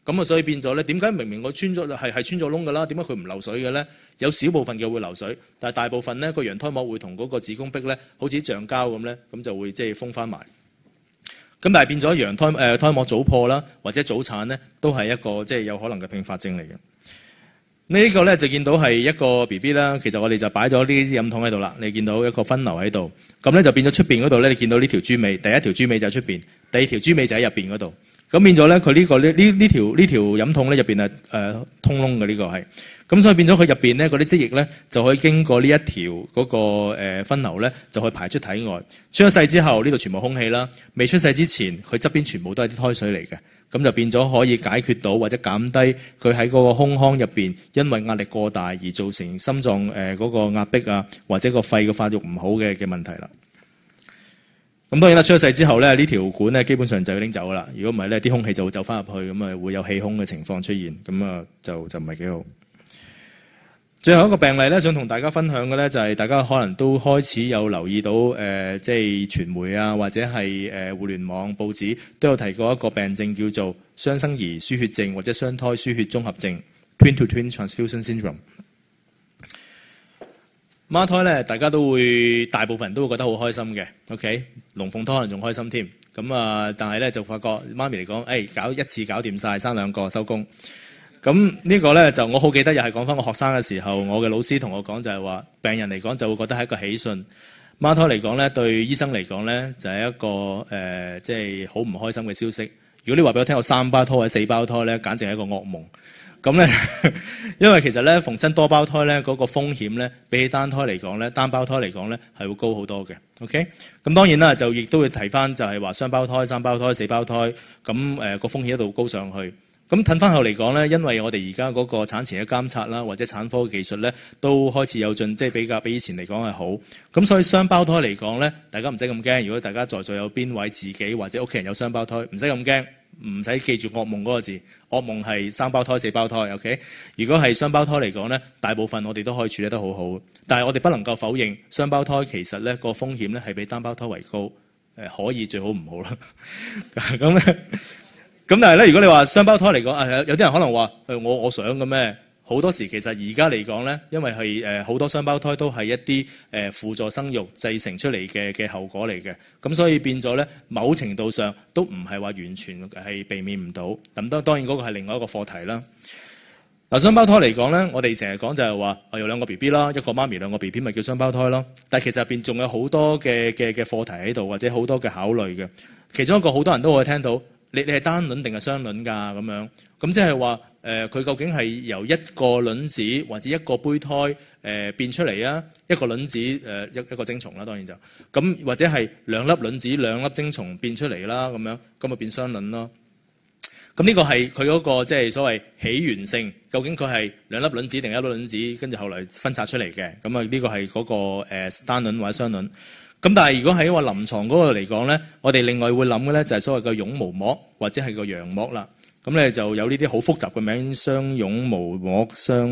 咁啊，所以變咗咧，點解明明我穿咗係穿咗窿㗎啦，點解佢唔漏水嘅咧？有少部分嘅會流水，但係大部分咧個羊胎膜會同嗰個子宮壁咧，好似橡膠咁咧，咁就會即係封翻埋。咁但係變咗羊胎膜早破啦，或者早產咧，都係一個即係有可能嘅併發症嚟嘅。呢個咧就見到係一個 BB 啦，其實我哋就擺咗呢啲飲筒喺度啦。你見到一個分流喺度，咁咧就變咗出邊嗰度咧，你見到呢條豬尾，第一條豬尾就喺出邊，第二條豬尾就喺入邊嗰度。咁變咗咧，佢呢條飲筒咧入邊係通窿嘅呢個係，咁所以變咗佢入邊咧嗰啲積液咧就可以經過呢一條嗰個分流咧，就可以排出體外。出咗世之後，呢度全部空氣啦；未出世之前，佢側邊全部都係啲胎水嚟嘅，咁就變咗可以解決到或者減低佢喺嗰個胸腔入邊因為壓力過大而造成心臟嗰個壓迫啊，或者個肺嘅發育唔好嘅問題啦。咁當然啦，出咗世之後咧，呢條管咧基本上就要拎走啦。如果唔係咧，啲空氣就會走翻入去，咁啊會有氣胸嘅情況出現，咁啊就唔係幾好。最後一個病例咧，想同大家分享嘅咧，就係大家可能都開始有留意到即係傳媒啊，或者係互聯網報紙都有提過一個病症叫做雙生兒輸血症或者雙胎輸血綜合症 （Twin-to-Twin Transfusion Syndrome）。孖胎咧，大家都會大部分人都會覺得好開心嘅 ，OK？ 龍鳳胎可能仲開心添。咁啊，但係咧就發覺媽咪嚟講，搞一次搞掂晒，生兩個收工。咁呢個咧就我好記得，又係講翻我學生嘅時候，我嘅老師同我講就係話，病人嚟講就會覺得係一個喜訊。孖胎嚟講咧，對醫生嚟講咧就係一個即係好唔開心嘅消息。如果你話俾我聽有3胞胎或者4胞胎咧，簡直係一個噩夢。咁咧，因為其實咧逢親多胞胎咧嗰個風險咧，比起單胎嚟講咧，單胞胎嚟講咧係會高好多嘅。OK，咁當然啦，就亦都會提翻就係話雙胞胎、3胞胎、4胞胎，咁個風險一度高上去。咁褪翻後嚟講咧，因為我哋而家嗰個產前嘅監察啦，或者產科嘅技術咧，都開始有進，即係比以前嚟講係好。咁所以雙胞胎嚟講咧，大家唔使咁驚。如果大家在座有邊位自己或者屋企人有雙胞胎，唔使咁驚，唔使記住噩夢嗰個字。噩夢係3胞胎、4胞胎。OK， 如果係雙胞胎嚟講咧，大部分我哋都可以處理得好好。但係我哋不能夠否認雙胞胎其實咧個風險咧係比單胞胎為高。可以最好唔好啦。咁咧。咁但係咧，如果你話雙胞胎嚟講，有啲人可能話我想嘅咩？好多時其實而家嚟講咧，因為係好多雙胞胎都係一啲輔助生育製成出嚟嘅後果嚟嘅，咁所以變咗咧，某程度上都唔係話完全係避免唔到。咁當然嗰個係另外一個課題啦。嗱，雙胞胎嚟講咧，我哋成日講就係話有兩個 BB 啦，一個媽咪兩個 BB 咪叫雙胞胎咯。但係其實入邊仲有好多嘅課題喺度，或者好多嘅考慮嘅。其中一個好多人都會聽到。你係單卵定係雙卵㗎咁樣？咁即係話佢究竟係由一個卵子或者一個胚胎變出嚟啊？一個卵子一個精蟲啦，當然就咁，或者係兩粒卵子兩粒精蟲變出嚟啦咁樣，咁咪變雙卵咯。咁呢個係佢嗰個即係所謂起源性，究竟佢係兩粒卵子定一粒卵子，跟住後來分拆出嚟嘅？咁啊呢個係嗰個單卵或者雙卵。咁但係如果喺話臨床嗰個嚟講咧，我哋另外會諗嘅咧就係所謂嘅絨毛膜或者係個羊膜啦。咁咧就有呢啲好複雜嘅名，雙絨毛膜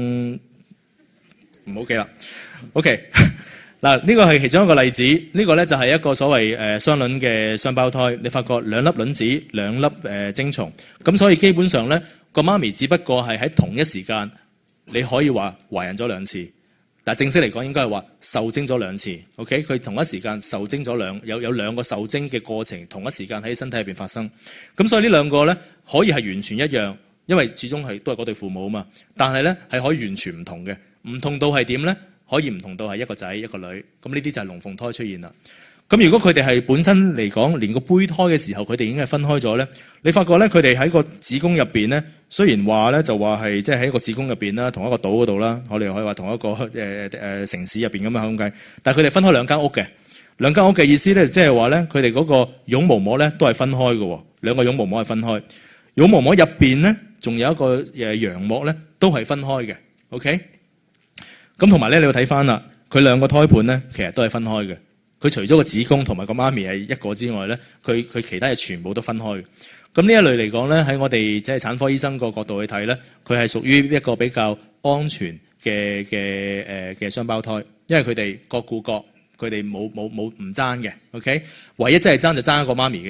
唔好記啦。OK， 嗱呢個係其中一個例子。呢個咧就係一個所謂雙卵嘅雙胞胎。你發覺兩粒卵子兩粒精蟲，咁所以基本上咧個媽咪只不過係喺同一時間，你可以話懷孕咗2次。但正式嚟講，應該係話受精咗2次。OK， 佢同一時間受精咗有兩個受精嘅過程，同一時間喺身體入邊發生。咁所以呢兩個咧可以係完全一樣，因為始終都係嗰對父母啊嘛。但係咧係可以完全唔同嘅，唔同到係點咧？可以唔同到係一個仔一個女。咁呢啲就係龍鳳胎出現啦。咁如果佢哋係本身嚟講，連個胚胎嘅時候，佢哋已經係分開咗咧。你發覺咧，佢哋喺個子宮入邊咧，雖然話咧就話係即係喺一個子宮入邊啦，同一個島嗰度啦，我哋可以話同一個城市入邊咁樣咁計。但係佢哋分開兩間屋嘅，兩間屋嘅意思咧，即係話咧，佢哋嗰個絨毛膜咧都係分開嘅，兩個絨毛膜係分開。絨毛膜入邊咧，仲有一個羊膜咧，都係分開嘅。OK， 咁同埋咧，你要睇翻啦，佢兩個胎盤咧，其實都係分開嘅。佢除咗個子宮同埋個媽咪係一個之外咧，佢其他嘢全部都分開。咁呢一類嚟講咧，喺我哋即係產科醫生個角度去睇咧，佢係屬於一個比較安全嘅雙胞胎，因為佢哋各顧各，佢哋冇唔爭嘅。OK， 唯一真係爭就爭一個媽咪嘅啫。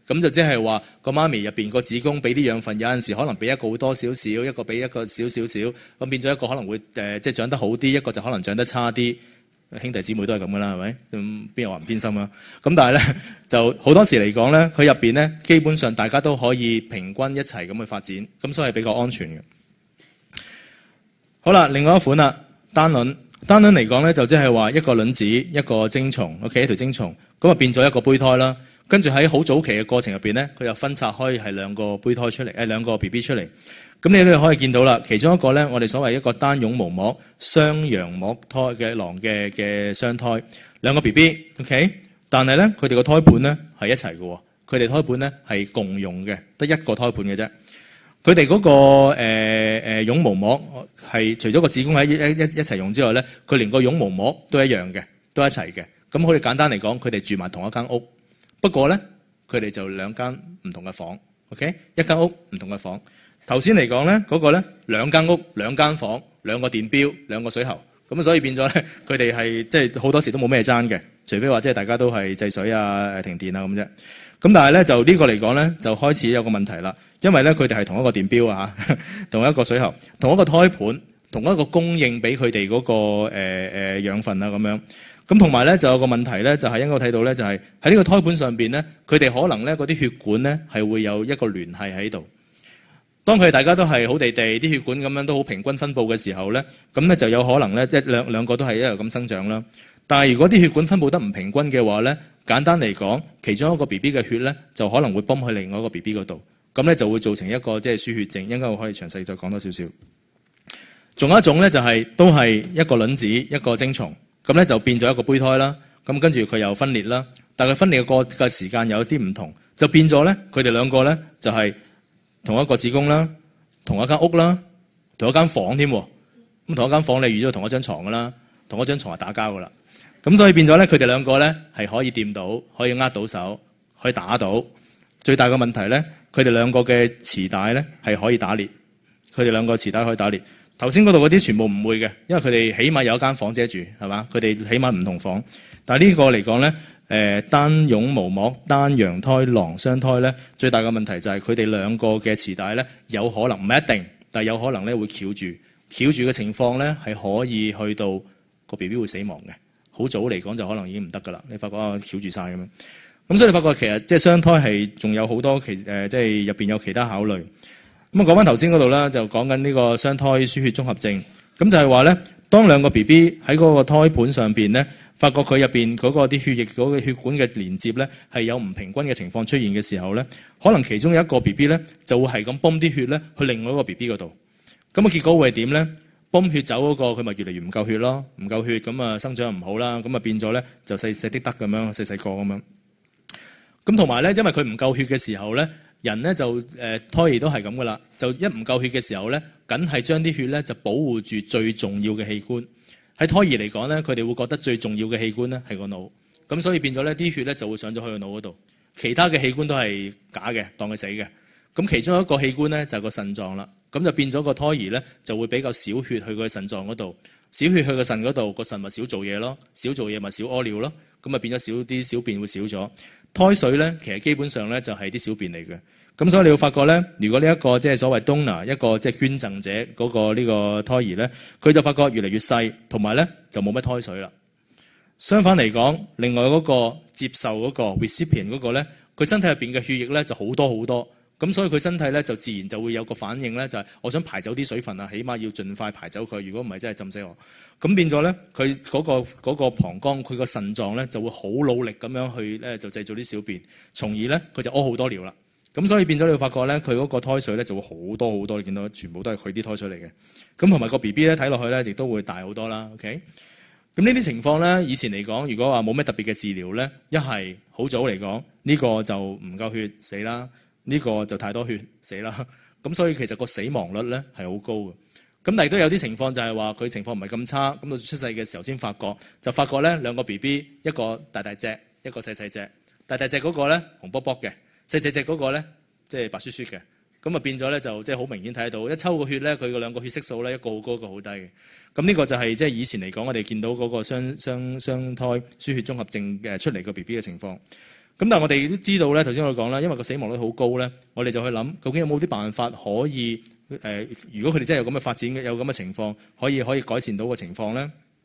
咁就即係話個媽咪入邊個子宮俾啲養分，有陣時可能俾一個會多少少，一個俾一個少少少，咁變咗一個可能會即係長得好啲，一個就可能長得差啲。兄弟姊妹都係咁噶啦，係咪？咁邊有話唔偏心啊？咁但係咧就好多時嚟講咧，佢入邊咧基本上大家都可以平均一齊咁去發展，咁所以係比較安全嘅。好啦，另外一款啦，單卵嚟講咧，就即係話一個卵子一個精蟲，OK， 一條精蟲，咁啊變咗一個胚胎啦。跟住喺好早期嘅過程入邊咧，佢又分拆開係兩個胚胎出嚟，兩個 BB 出嚟。咁你都可以見到啦，其中一個咧，我哋所謂一個單絨毛膜雙羊膜胎嘅囊嘅雙胎，兩個 BB，OK， 但係咧佢哋個胎盤咧係一齊嘅，佢哋胎盤咧係共用嘅，得一個胎盤嘅啫。佢哋嗰個絨毛膜係除咗個子宮喺一齊用之外咧，佢連個絨毛膜都一樣嘅，都一齊嘅。咁好似簡單嚟講，佢哋住埋同一間屋，不過咧佢哋就兩間唔同嘅房 ，OK， 一間屋唔同嘅房。頭先嚟講咧，嗰個咧兩間屋、兩間房、兩個電錶、兩個水喉，咁所以變咗咧，佢哋係即係好多時都冇咩爭嘅，除非話即係大家都係制水啊、停電啊咁啫。咁但係咧就呢個嚟講咧，就開始有個問題啦，因為咧佢哋係同一個電錶啊嚇，同一個水喉，同一個胎盤，同一個供應俾佢哋嗰個養分啊咁樣。咁同埋咧就有個問題咧，就係應該睇到咧，就係喺呢個胎盤上邊咧，佢哋可能咧嗰啲血管咧係會有一個聯繫喺度。當佢哋大家都係好地地啲血管咁樣都好平均分佈嘅時候咧，咁咧就有可能咧即係兩個都係一路咁生長啦。但係如果啲血管分佈得唔平均嘅話咧，簡單嚟講，其中一個 BB 嘅血咧就可能會泵去另外一個 BB 嗰度，咁咧就會造成一個即係輸血症。應該我可以詳細再講多少少。仲有一種咧就係都係一個卵子一個精蟲，咁咧就變咗一個胚胎啦。咁跟住佢又分裂啦，但係分裂嘅時間有啲唔同，就變咗咧佢哋兩個咧就係同一個子宮啦，同一間屋啦，同一間房添。咁同一間房你預咗同一張床噶啦，同一張床係打交噶啦。咁所以變咗咧，佢哋兩個咧係可以掂到，可以握到手，可以打到。最大嘅問題咧，佢哋兩個嘅臍帶咧係可以打裂。佢哋兩個臍帶可以打裂。頭先嗰度嗰啲全部唔會嘅，因為佢哋起碼有一間房遮住，係嘛？佢哋起碼唔同房。但係呢個嚟講咧，單絨毛膜單羊胎囊雙胎咧，最大嘅問題就係佢哋兩個嘅臍帶咧，有可能唔係一定，但係有可能咧會翹住嘅情況咧，係可以去到個 BB 會死亡嘅。好早嚟講就可能已經唔得㗎啦。你發覺啊，翹住晒咁樣。咁所以你發覺其實即係雙胎係仲有好多即係入邊有其他考慮。咁啊講翻頭先嗰度啦，就講緊呢個雙胎輸血綜合症。咁就係話咧，當兩個 BB 喺嗰個胎盤上邊咧，發覺佢入邊嗰個啲血液嗰個血管嘅連接咧係有唔平均嘅情況出現嘅時候咧，可能其中有一個 BB 咧就會係咁泵啲血咧去另外一個 BB 嗰度。咁啊結果會係點咧？泵血走嗰個佢咪越嚟越唔夠血咯，唔夠血咁啊生長唔好啦，咁啊變咗咧就細啲得咁樣，細個咁樣。咁同埋咧，因為佢唔夠血嘅時候咧，人咧就胎兒都係咁噶啦，就一唔夠血嘅時候咧，梗係將啲血咧就保護住最重要嘅器官。喺胎兒嚟講咧，佢哋會覺得最重要嘅器官咧係個腦，咁所以變咗咧啲血咧就會上咗去個腦嗰度，其他嘅器官都係假嘅，當佢死嘅。咁其中一個器官咧就係個腎臟啦，咁就變咗個胎兒咧就會比較少血去個腎臟嗰度，少血去個腎嗰度，個腎咪少做嘢咯，少做嘢咪少屙尿咯，咁啊變咗少啲小便會少咗。胎水咧其實基本上咧就係啲小便嚟嘅，咁所以你會發覺咧，如果呢一個即係所謂 donor 一個即係捐贈者嗰個呢個胎兒咧，佢就發覺越嚟越細，同埋咧就冇乜胎水啦。相反嚟講，另外嗰個接受嗰個 recipient 嗰個咧，佢身體入邊嘅血液咧就好多好多。咁所以佢身體咧就自然就會有個反應咧，就係我想排走啲水分啊，起碼要盡快排走佢。如果唔係真係浸死我。咁變咗咧，佢嗰個膀胱，佢個腎臟咧就會好努力咁樣去咧就製造啲小便，從而咧佢就屙好多尿啦。咁所以變咗你會發覺咧，佢嗰個胎水咧就會好多好多，你見到全部都係佢啲胎水嚟嘅。咁同埋個 BB 咧睇落去咧亦都會大好多啦。OK。咁呢啲情況咧，以前嚟講，如果話冇咩特別嘅治療咧，一係好早嚟講，呢個就唔夠血死啦。呢個就太多血死啦，咁所以其實個死亡率咧係好高嘅。咁但係都有啲情況就係話佢情況唔係咁差，咁到出世嘅時候先發覺咧兩個 BB 一個大大隻，一個細細隻，大大隻嗰個咧紅卜卜嘅，細細隻嗰個咧即係白雪雪嘅，咁啊變咗咧就即係好明顯睇到一抽個血咧，佢個兩個血色素咧一個好高一個好低嘅。咁呢個就係即係以前嚟講我哋見到嗰個雙胎輸血綜合症嘅出嚟個 BB 嘅情況。 咁但係我哋都知道咧，頭先我講啦，因為個死亡率好高咧，我哋就去諗究竟有冇啲辦法可以如果佢哋真係有咁嘅發展嘅，有咁嘅情況，可以改善到個情況咧。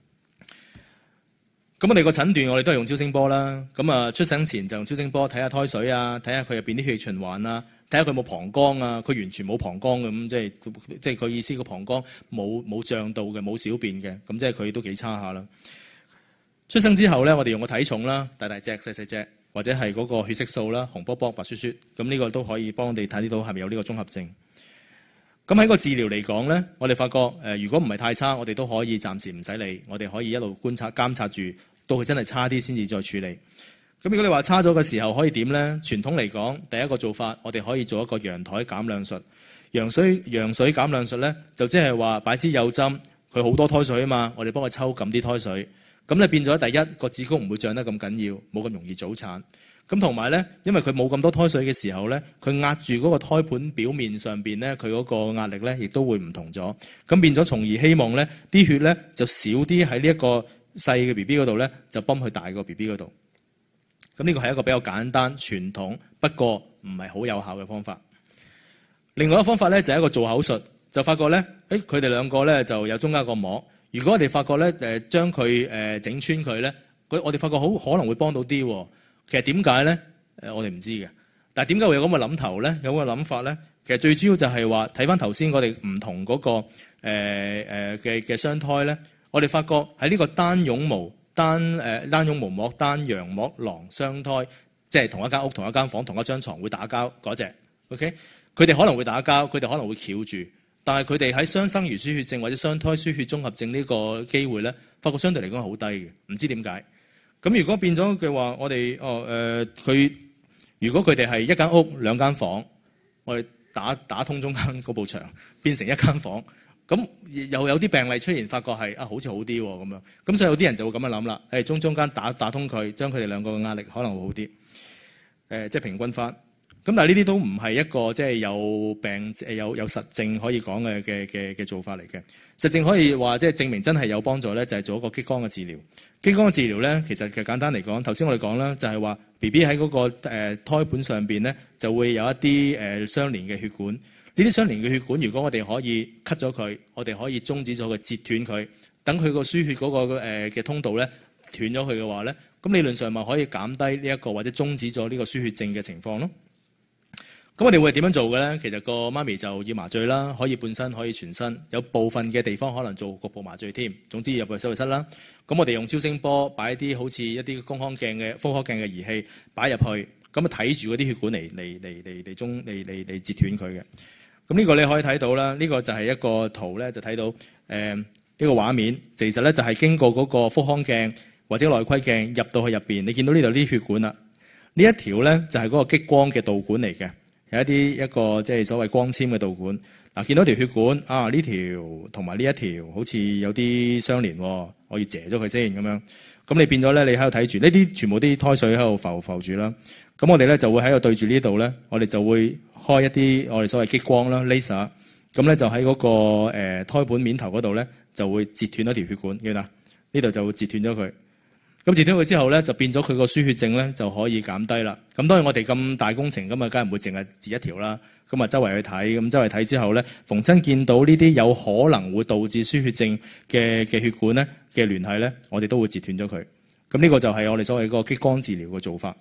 咁我哋個診斷我哋都係用超聲波啦。咁啊出生前就用超聲波睇下胎水啊，睇下佢入邊啲血液循環啊，睇下佢有冇膀胱啊。佢完全冇膀胱嘅，咁即係佢意思個膀胱冇脹到嘅，冇小便嘅，咁即係佢都幾差下啦。出生之後咧，我哋用個體重啦，大隻細隻，或者係嗰個血色素啦，紅卜卜白雪雪，咁呢個都可以幫我哋睇到係咪有呢個綜合症。咁喺個治療嚟講咧，我哋發覺如果唔係太差，我哋都可以暫時唔使理，我哋可以一路觀察監察住，到佢真係差啲先至再處理。咁如果你話差咗嘅時候可以點咧？傳統嚟講，第一個做法我哋可以做一個羊胎減量術。羊水減量術咧，就即係話擺支幼針，佢好多胎水啊嘛，我哋幫佢抽緊啲胎水。咁你變咗第一個子宮唔會脹得咁緊要，冇咁容易早產。咁同埋咧，因為佢冇咁多胎水嘅時候咧，佢壓住嗰個胎盤表面上邊咧，佢嗰個壓力咧，亦都會唔同咗。咁變咗，從而希望咧啲血咧就少啲喺呢一個細嘅 B B 嗰度咧，就泵去大個 B B 嗰度。咁呢個係一個比較簡單傳統，不過唔係好有效嘅方法。另外一個方法咧就係一個做口術，就發覺咧，佢哋兩個咧就有中間個膜。如果我哋發覺咧將佢整穿佢咧，我哋發覺好可能會幫到啲。其實點解咧？我哋唔知嘅。但係點解會有咁嘅諗頭咧？有咁嘅諗法咧？其實最主要就係話睇翻頭先我哋唔同嗰個嘅雙胎咧，我哋發覺喺呢個單絨毛膜、單羊膜囊雙胎，即係同一間屋、同一間房、同一張床會打交嗰隻。OK， 佢哋可能會打交，佢哋可能會翹住，但係佢哋喺雙生兒輸血症或者雙胎輸血綜合症呢個機會咧，發覺相對嚟講係好低嘅，唔知點解。咁如果變咗嘅話，我哋如果佢哋係一間屋兩間房，我哋打通中間嗰埲牆，變成一間房，咁又有啲病例出現，發覺係好似好啲喎咁樣。咁所以有啲人就會咁樣諗啦，中間打通佢，將佢哋兩個嘅壓力可能會好啲，即係平均翻。咁但係呢啲都唔係一個即係有病有實證可以講嘅做法嚟嘅。實證可以話即係證明真係有幫助咧，就係做一個激光嘅治療。激光嘅治療咧，其實簡單嚟講，頭先我哋講啦，就係話 BB 喺嗰個胎盤上邊咧，就會有一啲相連嘅血管。呢啲相連嘅血管，如果我哋可以 cut 咗佢，我哋可以終止咗佢，截斷佢，等佢個輸血嗰個嘅通道咧斷咗佢嘅話咧，咁理論上咪可以減低呢一個或者終止咗呢個輸血症嘅情況咯。咁我哋會點樣做嘅咧？其實個媽咪就要麻醉啦，可以半身，可以全身，有部分嘅地方可能做局部麻醉添。總之入去手術室啦。咁我哋用超聲波擺啲好似一啲空腔鏡嘅儀器擺入去，咁啊睇住嗰啲血管嚟截斷佢嘅。咁呢個你可以睇到啦，呢個就係一個圖咧，就睇到呢個畫面。其實咧就係經過嗰個腹腔鏡或者內窺鏡入到去入邊，你見到呢度啲血管啦。呢一條咧就係嗰個激光嘅導管嚟嘅。有一個即係所謂光纖嘅導管，嗱見到條血管啊，呢條同埋呢一條好似有啲相連，我要截咗佢先咁樣。咁你變咗咧，你喺度睇住呢啲全部啲胎水喺度浮住啦。咁我哋咧就會喺度對住呢度咧，我哋就會開一啲我哋所謂激光啦 laser。咁咧就喺嗰個胎盤面頭嗰度咧就會截斷一條血管，見到呢度就會截斷咗佢。咁截斷佢之後咧，就變咗佢個輸血症咧就可以減低啦。咁當然我哋咁大工程咁啊，梗係唔會淨係截一條啦。咁啊，周圍去睇，咁周圍睇之後咧，逢親見到呢啲有可能會導致輸血症嘅血管咧嘅聯繫咧，我哋都會截斷咗佢。咁呢個就係我哋所謂嗰個激光治療嘅做法。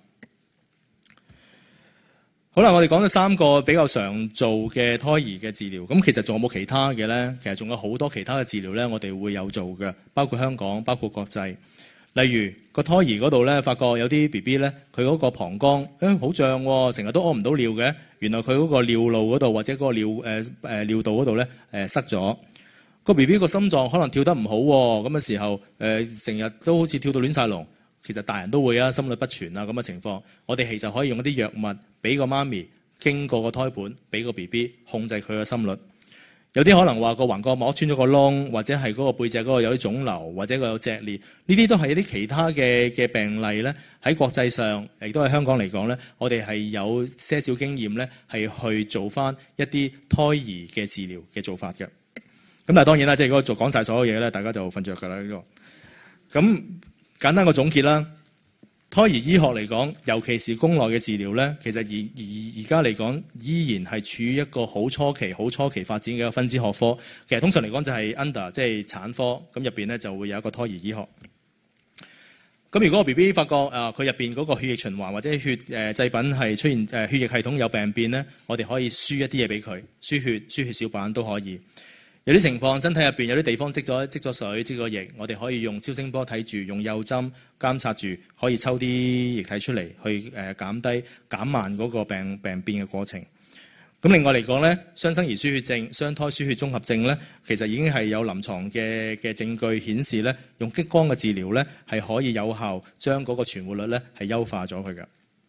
好啦，我哋講咗3個比較常做嘅胎兒嘅治療。咁其實仲有冇其他嘅咧？其實仲有好多其他嘅治療咧，我哋會有做嘅，包括香港，包括國際。例如個胎兒嗰度咧，發覺有啲 BB 咧，佢嗰個膀胱好脹喎，成日都屙唔到尿嘅。原來佢嗰個尿路嗰度或者嗰個尿道嗰度咧塞咗。個 BB 個心臟可能跳得唔好喎，咁嘅時候成日都好似跳到亂晒龍。其實大人都會啊，心律不全啊咁嘅情況，我哋其實可以用一啲藥物俾個媽咪經過個胎盤，俾個 BB 控制佢嘅心率。有啲可能話個橫膈膜穿咗個窿，或者係嗰個背脊嗰個有啲腫瘤，或者佢有脊裂，呢啲都係一啲其他嘅病例咧。喺國際上，亦都係香港嚟講咧，我哋係有些少經驗咧，係去做翻一啲胎兒嘅治療嘅做法嘅。咁但係當然啦，即係如果講晒所有嘢咧，大家就瞓着㗎啦呢個。咁簡單個總結啦， 胎兒醫學嚟講，尤其是宮內嘅治療咧，其實而家嚟講，依然係處於一個好初期發展嘅一個分支學科。其實通常嚟講就係 under 即係產科，咁入邊咧就會有一個胎兒醫學。咁如果個 B B 發覺佢入邊嗰個血液循環或者血製品係出現血液系統有病變咧，我哋可以輸一啲嘢俾佢，輸血小板都可以。有啲情況身體入邊有啲地方積咗水、積咗液，我哋可以用超聲波睇住，用幼針監察住，可以抽啲液體出嚟，去減慢嗰個病變嘅過程。咁另外嚟講咧，雙生兒輸血症、雙胎輸血綜合症咧，其實已經係有臨床嘅證據顯示咧，用激光嘅治療咧係可以有效將嗰個存活率咧係優化咗佢嘅。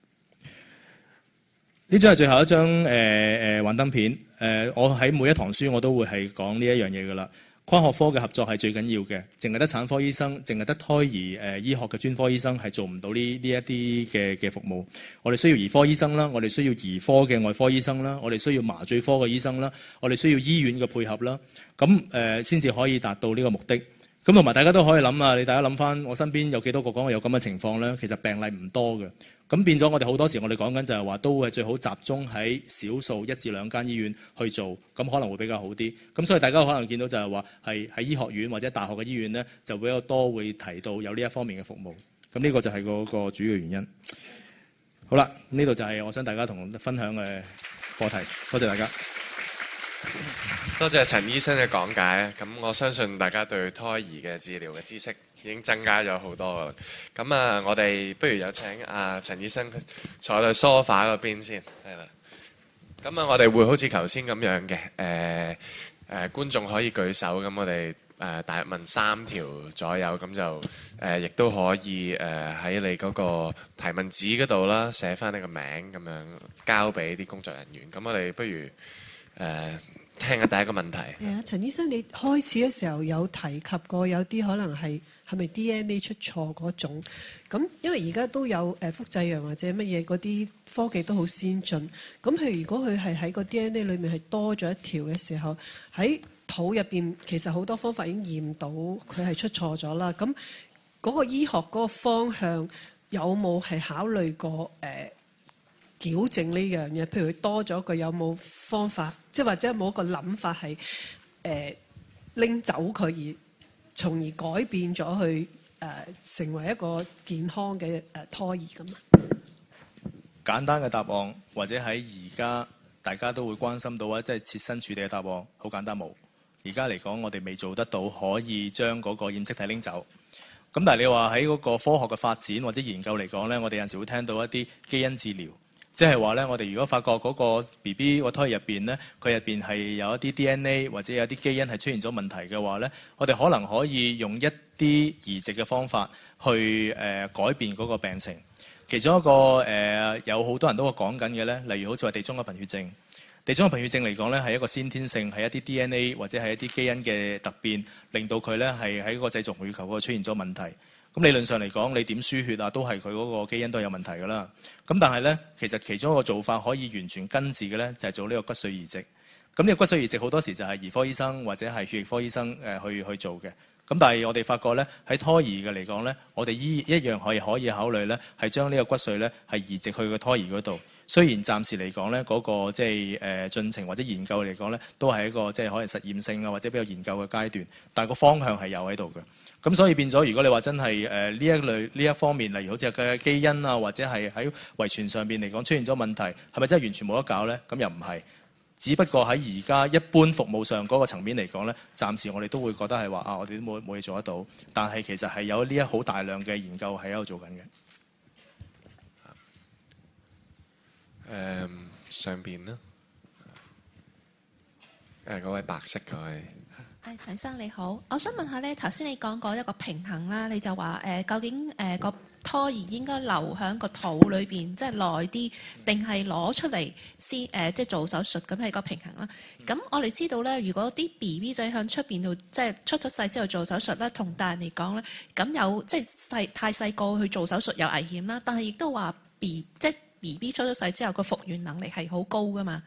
呢張係最後一張幻燈片。我喺每一堂書我都會係講呢一樣嘢㗎啦。跨學科嘅合作係最緊要嘅，淨係得產科醫生，淨係得胎兒醫學嘅專科醫生係做唔到呢一啲嘅服務。我哋需要兒科醫生啦，我哋需要兒科嘅外科醫生啦，我哋需要麻醉科嘅醫生啦，我哋需要醫院嘅配合啦，咁先至可以達到呢個目的。咁同埋大家都可以諗啊，大家諗翻我身邊有幾多個講有咁嘅情況咧？其實病例唔多嘅。咁變咗我哋好多時我哋講緊就係話都係最好集中喺少數1至2間醫院去做，咁可能會比較好啲。咁所以大家可能見到就係話係喺醫學院或者大學嘅醫院咧，就比較多會提到有呢一方面嘅服務。咁呢個就係嗰個主要原因。好啦，呢度就係我想大家同分享嘅課題。多謝大家。 多謝陳醫生嘅講解。咁我相信大家對胎兒嘅治療嘅知識已經增加咗好多啦。咁我哋不如有請陳醫生坐喺梳化嗰邊先，係啦。咁我哋會好似頭先咁樣嘅，觀眾可以舉手，咁我哋大約問3條左右，咁就亦都可以喺你嗰個提問紙嗰度啦，寫翻你個名咁樣交俾啲工作人員。咁我哋不如聽下第一個問題。係啊， 陳醫生，你開始嘅時候有提及過有啲可能係咪 DNA 出錯嗰種？咁因為而家都有複製羊或者乜嘢嗰啲科技都好先進。咁譬如如果佢係喺個 DNA 裏面係多咗一條嘅時候，喺肚入邊其實好多方法已經驗到佢係出錯咗啦。咁嗰個醫學嗰個方向有冇係考慮過矯正呢樣嘢？譬如佢多咗，佢有冇方法？即係或者有冇一個諗法係拎走佢，而從而改變咗去成為一個健康嘅胎兒咁啊？ 簡單嘅答案，或者喺而家大家都會關心到即係設身處地嘅答案，好簡單冇。而家嚟講，我哋未做得到可以將嗰個染色體拎走。咁但係你話喺嗰個科學嘅發展或者研究嚟講咧，我哋有陣時會聽到一啲基因治療。即係話咧，我哋如果發覺嗰個 BB 個胎入邊咧，佢入邊係有一啲 DNA 或者有啲基因係出現咗問題嘅話咧，我哋可能可以用一啲移植嘅方法去改變嗰個病情。其中一個有好多人都會講緊嘅咧，例如好似話地中海貧血症。地中海貧血症嚟講咧，係一個先天性，係一啲 DNA 或者係一啲基因嘅突變，令到佢咧係喺個製造紅血球嗰度出現咗問題。咁理論上嚟講，你點輸血啊，都係佢嗰個基因都係有問題㗎啦。咁但係咧，其實其中一個做法可以完全根治嘅咧，就係做呢個骨髓移植。咁呢個骨髓移植好多時就係兒科醫生或者係血液科醫生去做嘅。咁但係我哋發覺咧，喺胎兒嘅嚟講咧，我哋一樣可以考慮咧，係將呢個骨髓咧係移植去個胎兒嗰度。雖然暫時嚟講咧，嗰個即係進程或者研究嚟講咧，都係一個即係可能實驗性啊或者比較研究嘅階段，但係個方向係有喺度嘅。咁所以變咗，如果你話真係呢一方面，例如好似佢嘅基因啊，或者係喺遺傳上邊嚟講出現咗問題，係咪真係完全冇得搞咧？咁又唔係，只不過喺而家一般服務上嗰個層面嚟講咧，暫時我哋都會覺得係話我哋都冇嘢做得到。但係其實係有呢一好大量嘅研究喺度做緊嘅。 上邊啦，嗰位白色嗰位。 陳生你好，我想問下咧，頭先你講過一個平衡啦，你就話究竟個胎兒應該留喺個肚裏邊，即係耐啲，定係攞出嚟先即係做手術，咁係個平衡啦。咁我哋知道咧，如果啲 BB 仔喺出邊度，即係出咗世之後做手術咧，同大人嚟講咧，咁有即係太細個去做手術有危險啦。但係亦都話即係 BB 出咗世之後個復原能力係好高噶嘛。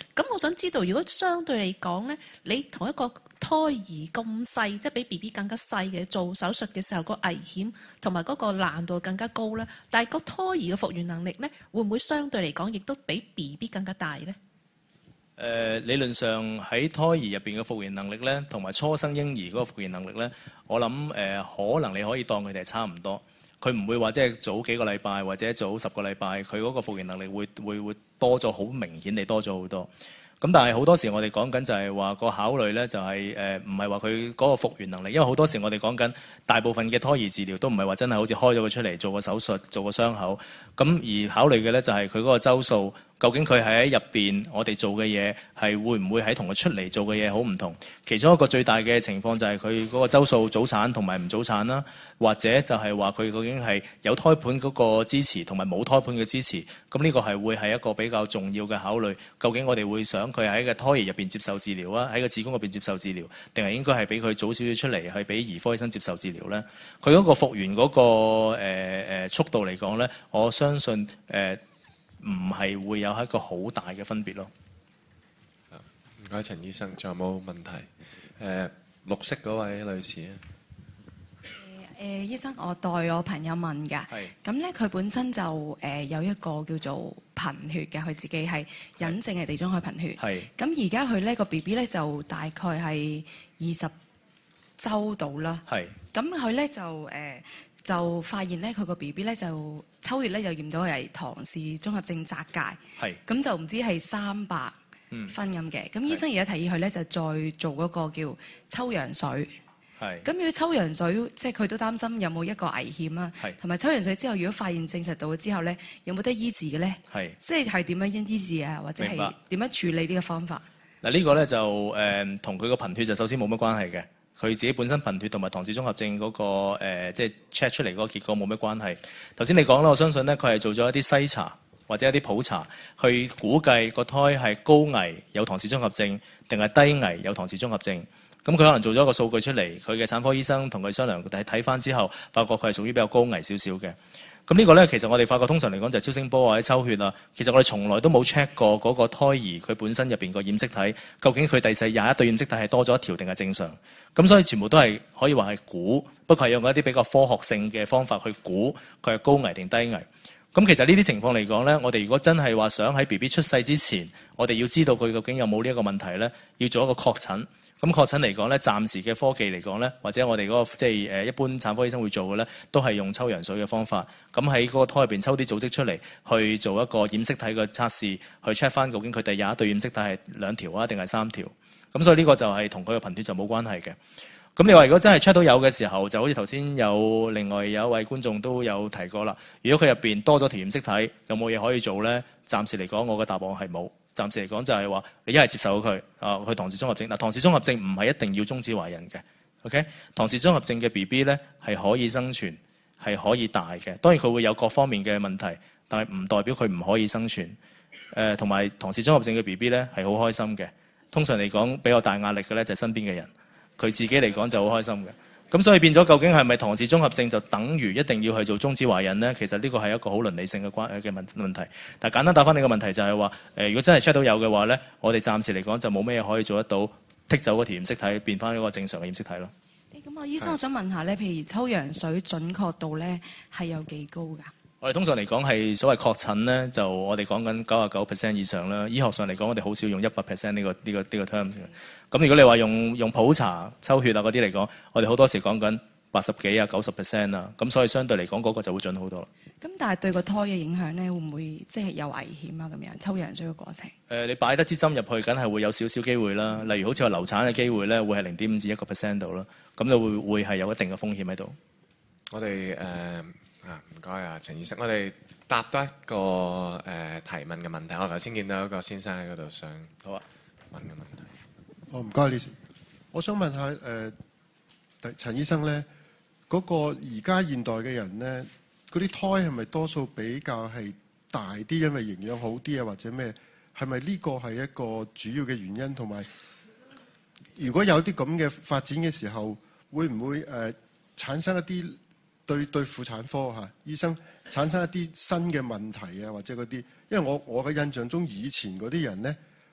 咁我想知道，如果相對嚟講咧，你同一個胎兒咁細，即係比 B B 更加細嘅做手術嘅時候，個危險同埋嗰個難度更加高咧。但係個胎兒嘅復原能力咧，會唔會相對嚟講亦都比 B B 更加大咧？ 理論上喺胎兒入邊嘅復原能力咧，同埋初生嬰兒嗰個復原能力咧，我諗可能你可以當佢哋係差唔多。佢唔會話即係早幾個禮拜或者早10個禮拜，佢嗰個復原能力會多咗，好明顯地多咗好多。咁但係好多時我哋講緊就係話個考慮咧，就係唔係話佢嗰個復原能力，因為好多時我哋講緊大部分嘅胎兒治療都唔係話真係好似開咗佢出嚟做個手術做個傷口，咁而考慮嘅咧就係佢嗰個週數。究竟佢喺入邊，我哋做嘅嘢係會唔會喺同佢出嚟做嘅嘢好唔同？其中一個最大嘅情況就係佢嗰個週數早產同埋唔早產啦，或者就係話佢究竟係有胎盤嗰個支持同埋冇胎盤嘅支持。咁呢個係會係一個比較重要嘅考慮。究竟我哋會想佢喺個胎兒入邊接受治療啊，喺個子宮入邊接受治療，定係應該係俾佢早少少出嚟，係俾兒科醫生接受治療咧？佢嗰個復原嗰個速度嚟講咧，我相信唔係會有一個好大嘅分別咯。 唔該，陳醫生，仲有冇問題？綠色嗰位女士啊。 醫生，我代我朋友問㗎。咁咧，佢本身就有一個叫做貧血嘅，佢自己係隱性嘅地中海貧血。咁而家佢呢個 B B 咧就大概係20週到啦。咁佢咧就發現咧，佢個 B B 咧就抽血咧又驗到佢係唐氏綜合症窄界，咁就唔知係300分咁嘅。咁醫生而家提議佢咧就再做嗰個叫抽羊水。咁如果抽羊水，即係佢都擔心有冇一個危險啊，同埋抽羊水之後，如果發現證實到咗之後咧，有冇得醫治嘅咧？即係點樣醫治啊？或者係點樣處理呢個方法？ 嗱，呢個咧就同佢個貧血就首先冇乜關係嘅。佢自己本身貧血同埋唐氏綜合症嗰個即係 check 出嚟嗰個結果冇咩關係。頭先你講啦，我相信咧佢係做咗一啲篩查或者一啲普查，去估計個胎係高危有唐氏綜合症定係低危有唐氏綜合症。咁佢可能做咗一個數據出嚟，佢嘅產科醫生同佢商量睇翻之後，發覺佢係屬於比較高危少少嘅。咁呢個咧，其實我哋發覺通常嚟講就係超聲波或者抽血啊。其實我哋從來都冇 check 過嗰個胎兒佢本身入邊個染色體，究竟佢第21對染色體係多咗一條定係正常？咁所以全部都係可以話係估，不過係用一啲比較科學性嘅方法去估佢係高危定低危。咁其實呢啲情況嚟講咧，我哋如果真係話想喺 BB 出世之前，我哋要知道佢究竟有冇呢一個問題咧，要做一個確診。咁確診嚟講咧，暫時嘅科技嚟講咧，或者我哋嗰個即係一般產科醫生會做嘅咧，都係用抽羊水嘅方法。咁喺嗰個胎入邊抽啲組織出嚟，去做一個染色體嘅測試，去 check 翻究竟佢第21對染色體係2條啊，定係3條。咁所以呢個就係同佢嘅貧血就冇關係嘅。咁你話如果真係 check 到有嘅時候，就好似頭先有另外有一位觀眾都有提過啦。如果佢入邊多咗條染色體，有冇嘢可以做咧？暫時嚟講，我嘅答案係冇。暫時嚟講就係話，你一係接受佢佢唐氏綜合症。嗱，唐氏綜合症唔係一定要終止懷孕嘅。OK， 唐氏綜合症嘅 BB 咧係可以生存，係可以大嘅。當然佢會有各方面嘅問題，但係唔代表佢唔可以生存。同埋唐氏綜合症嘅 BB 咧係好開心嘅。通常嚟講比較大壓力嘅咧就係身邊嘅人，佢自己嚟講就好開心嘅。咁所以變咗，究竟係咪唐氏綜合症就等於一定要去做終止懷孕咧？其實呢個係一個好倫理性嘅問題。但係簡單答翻你個問題就係話，如果真係 check 到有嘅話咧，我哋暫時嚟講就冇咩可以做得到，剔走嗰條染色體，變翻一個正常嘅染色體咯。 咁醫生，我想問下咧，譬如抽羊水準確度咧係有幾高㗎？ 我哋通常嚟講係所謂確診咧，就我哋講緊99% 以上啦。醫學上嚟講，我哋好少用100% 呢個 terms 嘅。咁如果你話用普查、抽血啊嗰啲嚟講，我哋好多時講緊80幾啊、90% 啊。咁所以相對嚟講，嗰個就會準好多啦。 咁但係對個胎嘅影響咧，會唔會即係有危險啊？咁樣抽羊水嘅過程？ 你擺得支針入去，梗係會有少少機會啦。例如好似話流產嘅機會咧，會係0.5至1% 度啦。咁就會係有一定嘅風險喺度。 我哋唔該啊，陳醫生，我哋答多一個提問嘅問題。我頭先見到一個先生喺嗰度想問嘅問題。 唔該你。我想問下陳醫生咧，嗰個而家現代嘅人咧，嗰啲胎係咪多數比較係大啲，因為營養好啲啊，或者咩？係咪呢個係一個主要嘅原因？同埋，如果有啲咁嘅發展嘅時候，會唔會產生一啲對婦產科醫生產生一啲新嘅問題啊，或者嗰啲？因為我嘅印象中，以前嗰啲人咧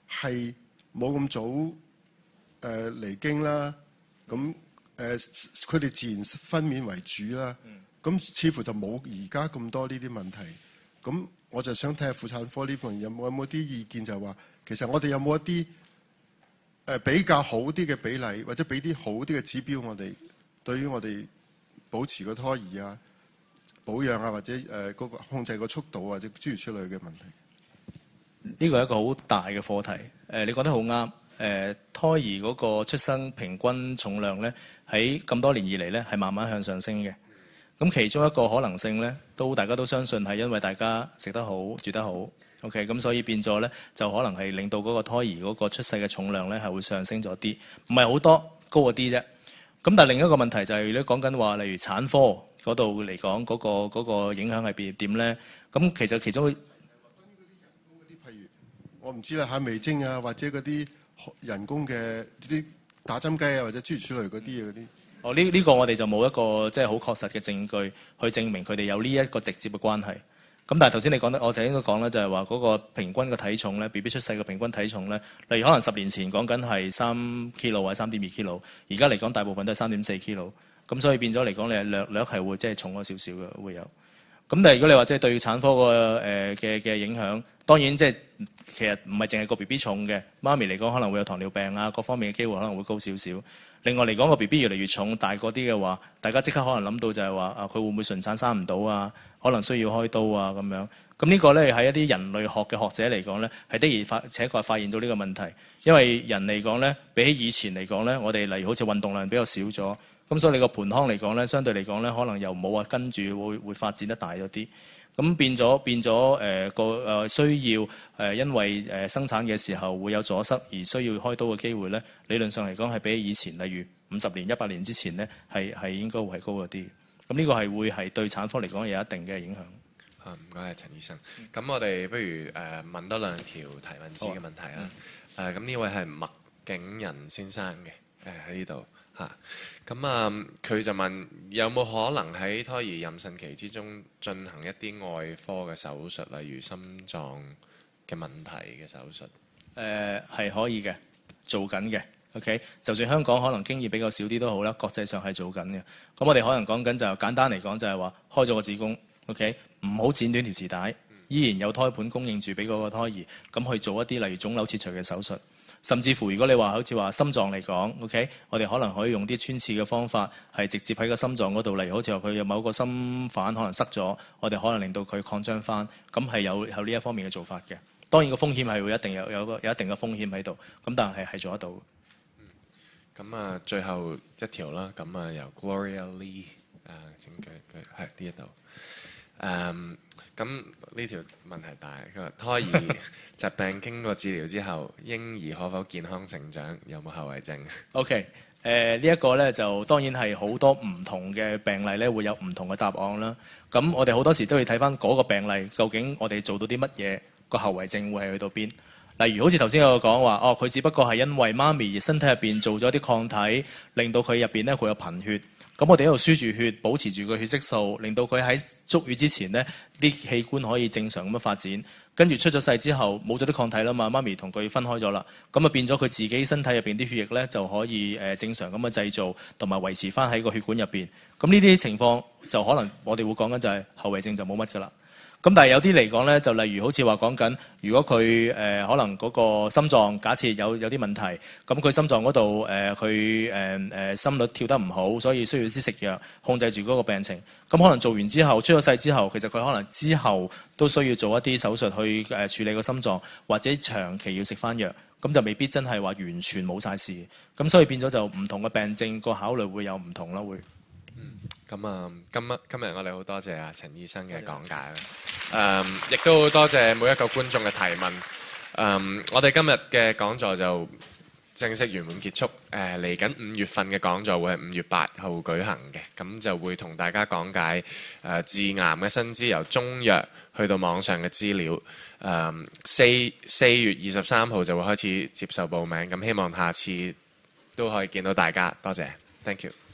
係冇咁早離經啦，咁佢哋自然分娩為主啦，咁似乎就冇而家咁多呢啲問題。咁我就想睇下婦產科呢方面有冇啲意見，就係話其實我哋有冇一啲比較好啲嘅比例，或者俾啲好啲嘅指標，我哋對於我哋保持個胎兒啊、保養啊，或者嗰個控制個速度或者諸如此類嘅問題。 呢個係一個好大嘅課題。你講得好啱。胎兒嗰個出生平均重量咧，喺咁多年以嚟咧係慢慢向上升嘅。咁其中一個可能性咧，大家都相信係因為大家食得好、住得好 ，OK， 咁所以變咗咧就可能係令到嗰個胎兒嗰個出世嘅重量咧係會上升咗啲，唔係好多，高咗啲啫。咁但係另一個問題就係你講緊話，例如產科嗰度嚟講，嗰個影響係點咧？咁其實其中譬如我唔知啦，嚇味精啊，或者嗰啲人工嘅啲打針雞啊，或者諸如此類嗰啲嗰啲。 呢個我哋就冇一個即係好確實嘅證據去證明佢哋有呢一個直接嘅關係。咁但係頭先你講得，我頭先都講咧，就係話嗰個平均嘅體重咧 ，BB 出世嘅平均體重咧，例如可能10年前講緊係3 kg 或者3.2 kg，而家嚟講大部分都係3.4 kg。咁所以變咗嚟講，你略係會即係重咗少少嘅會有。咁但係如果你話即係對產科個嘅影響，當然即係其實唔係淨係個 BB 重嘅，媽咪嚟講可能會有糖尿病啊，各方面嘅機會可能會高少少。另外嚟講，個 BB 越嚟越重，大個啲嘅話，大家即刻可能諗到就係話佢會唔會順產生唔到啊？可能需要開刀啊咁樣。咁呢個咧喺一啲人類學嘅學者嚟講咧，係的而且確發現到呢個問題。因為人嚟講咧，比起以前嚟講咧，我哋例如好似運動量比較少咗，咁所以你個盆腔嚟講咧，相對嚟講咧，可能又冇話跟住會發展得大咗啲。咁變咗個需要因為生產嘅時候會有阻塞而需要開刀嘅機會咧，理論上嚟講係比起以前，例如50年、100年之前咧，係應該會係高咗啲。咁呢個係會係對產科嚟講有一定嘅影響。 唔該，陳醫生。咁我哋不如問多2條提問紙嘅問題啦。咁呢位係麥景仁先生嘅喺呢度嚇。咁佢就問有冇可能喺胎兒妊娠期之中進行一啲外科嘅手術，例如心臟嘅問題嘅手術？ 係可以嘅，做緊嘅。OK， 就算香港可能經驗比較少啲都好啦，國際上係做緊嘅。咁我哋可能講緊就簡單嚟講就係話開咗個子宮 ，OK， 唔好剪短條臍帶，依然有胎盤供應住俾嗰個胎兒，咁去做一啲例如腫瘤切除嘅手術。甚至乎，如果你話好似話心臟嚟講 ，OK， 我哋可能可以用啲穿刺嘅方法，係直接喺個心臟嗰度，例如好似話佢有某個心瓣可能塞咗，我哋可能令到佢擴張翻，咁係有呢一方面嘅做法嘅。當然個風險係會一定有一定嘅風險喺度，咁但係做得到。 咁最後一條啦，咁由 Gloria Lee 請佢係呢一度。咁呢條問題大，佢話胎兒疾病經過治療之後，嬰兒可否健康成長？有冇後遺症 ？OK， 呢一個咧就當然係好多唔同嘅病例咧會有唔同嘅答案啦。咁我哋好多時都要睇翻嗰個病例，究竟我哋做到啲乜嘢，個後遺症會係去到邊？例如好似頭先有個講話，佢只不過係因為媽咪而身體入邊做咗啲抗體，令到佢入邊咧會有貧血。咁我哋喺度輸住血，保持住個血色素，令到佢喺足月之前呢啲器官可以正常咁樣發展。跟住出咗世之後，冇咗啲抗體啦嘛，媽咪同佢分開咗啦，咁啊變咗佢自己身體入邊啲血液咧就可以正常咁樣製造，同埋維持翻喺個血管入邊。咁呢啲情況就可能我哋會講緊就係後遺症就冇乜噶啦。咁但係有啲嚟講咧，就例如好似話講緊，如果佢可能嗰個心臟假設有啲問題，咁佢心臟嗰度佢心率跳得唔好，所以需要啲食藥控制住嗰個病情。咁可能做完之後出咗世之後，其實佢可能之後都需要做一啲手術去處理個心臟，或者長期要食翻藥，咁就未必真係話完全冇晒事。咁所以變咗就唔同嘅病症個考慮會有唔同啦，會。 咁今日我哋好多謝陳醫生嘅講解啦，亦都多謝每一個觀眾嘅提問。我哋今日嘅講座就正式圓滿結束。嚟緊5月份嘅講座會係5月8號舉行嘅，咁就會同大家講解治癌嘅新知，由中藥去到網上嘅資料。4月23號就會開始接受報名，咁希望下次都可以見到大家。多謝 ，Thank you。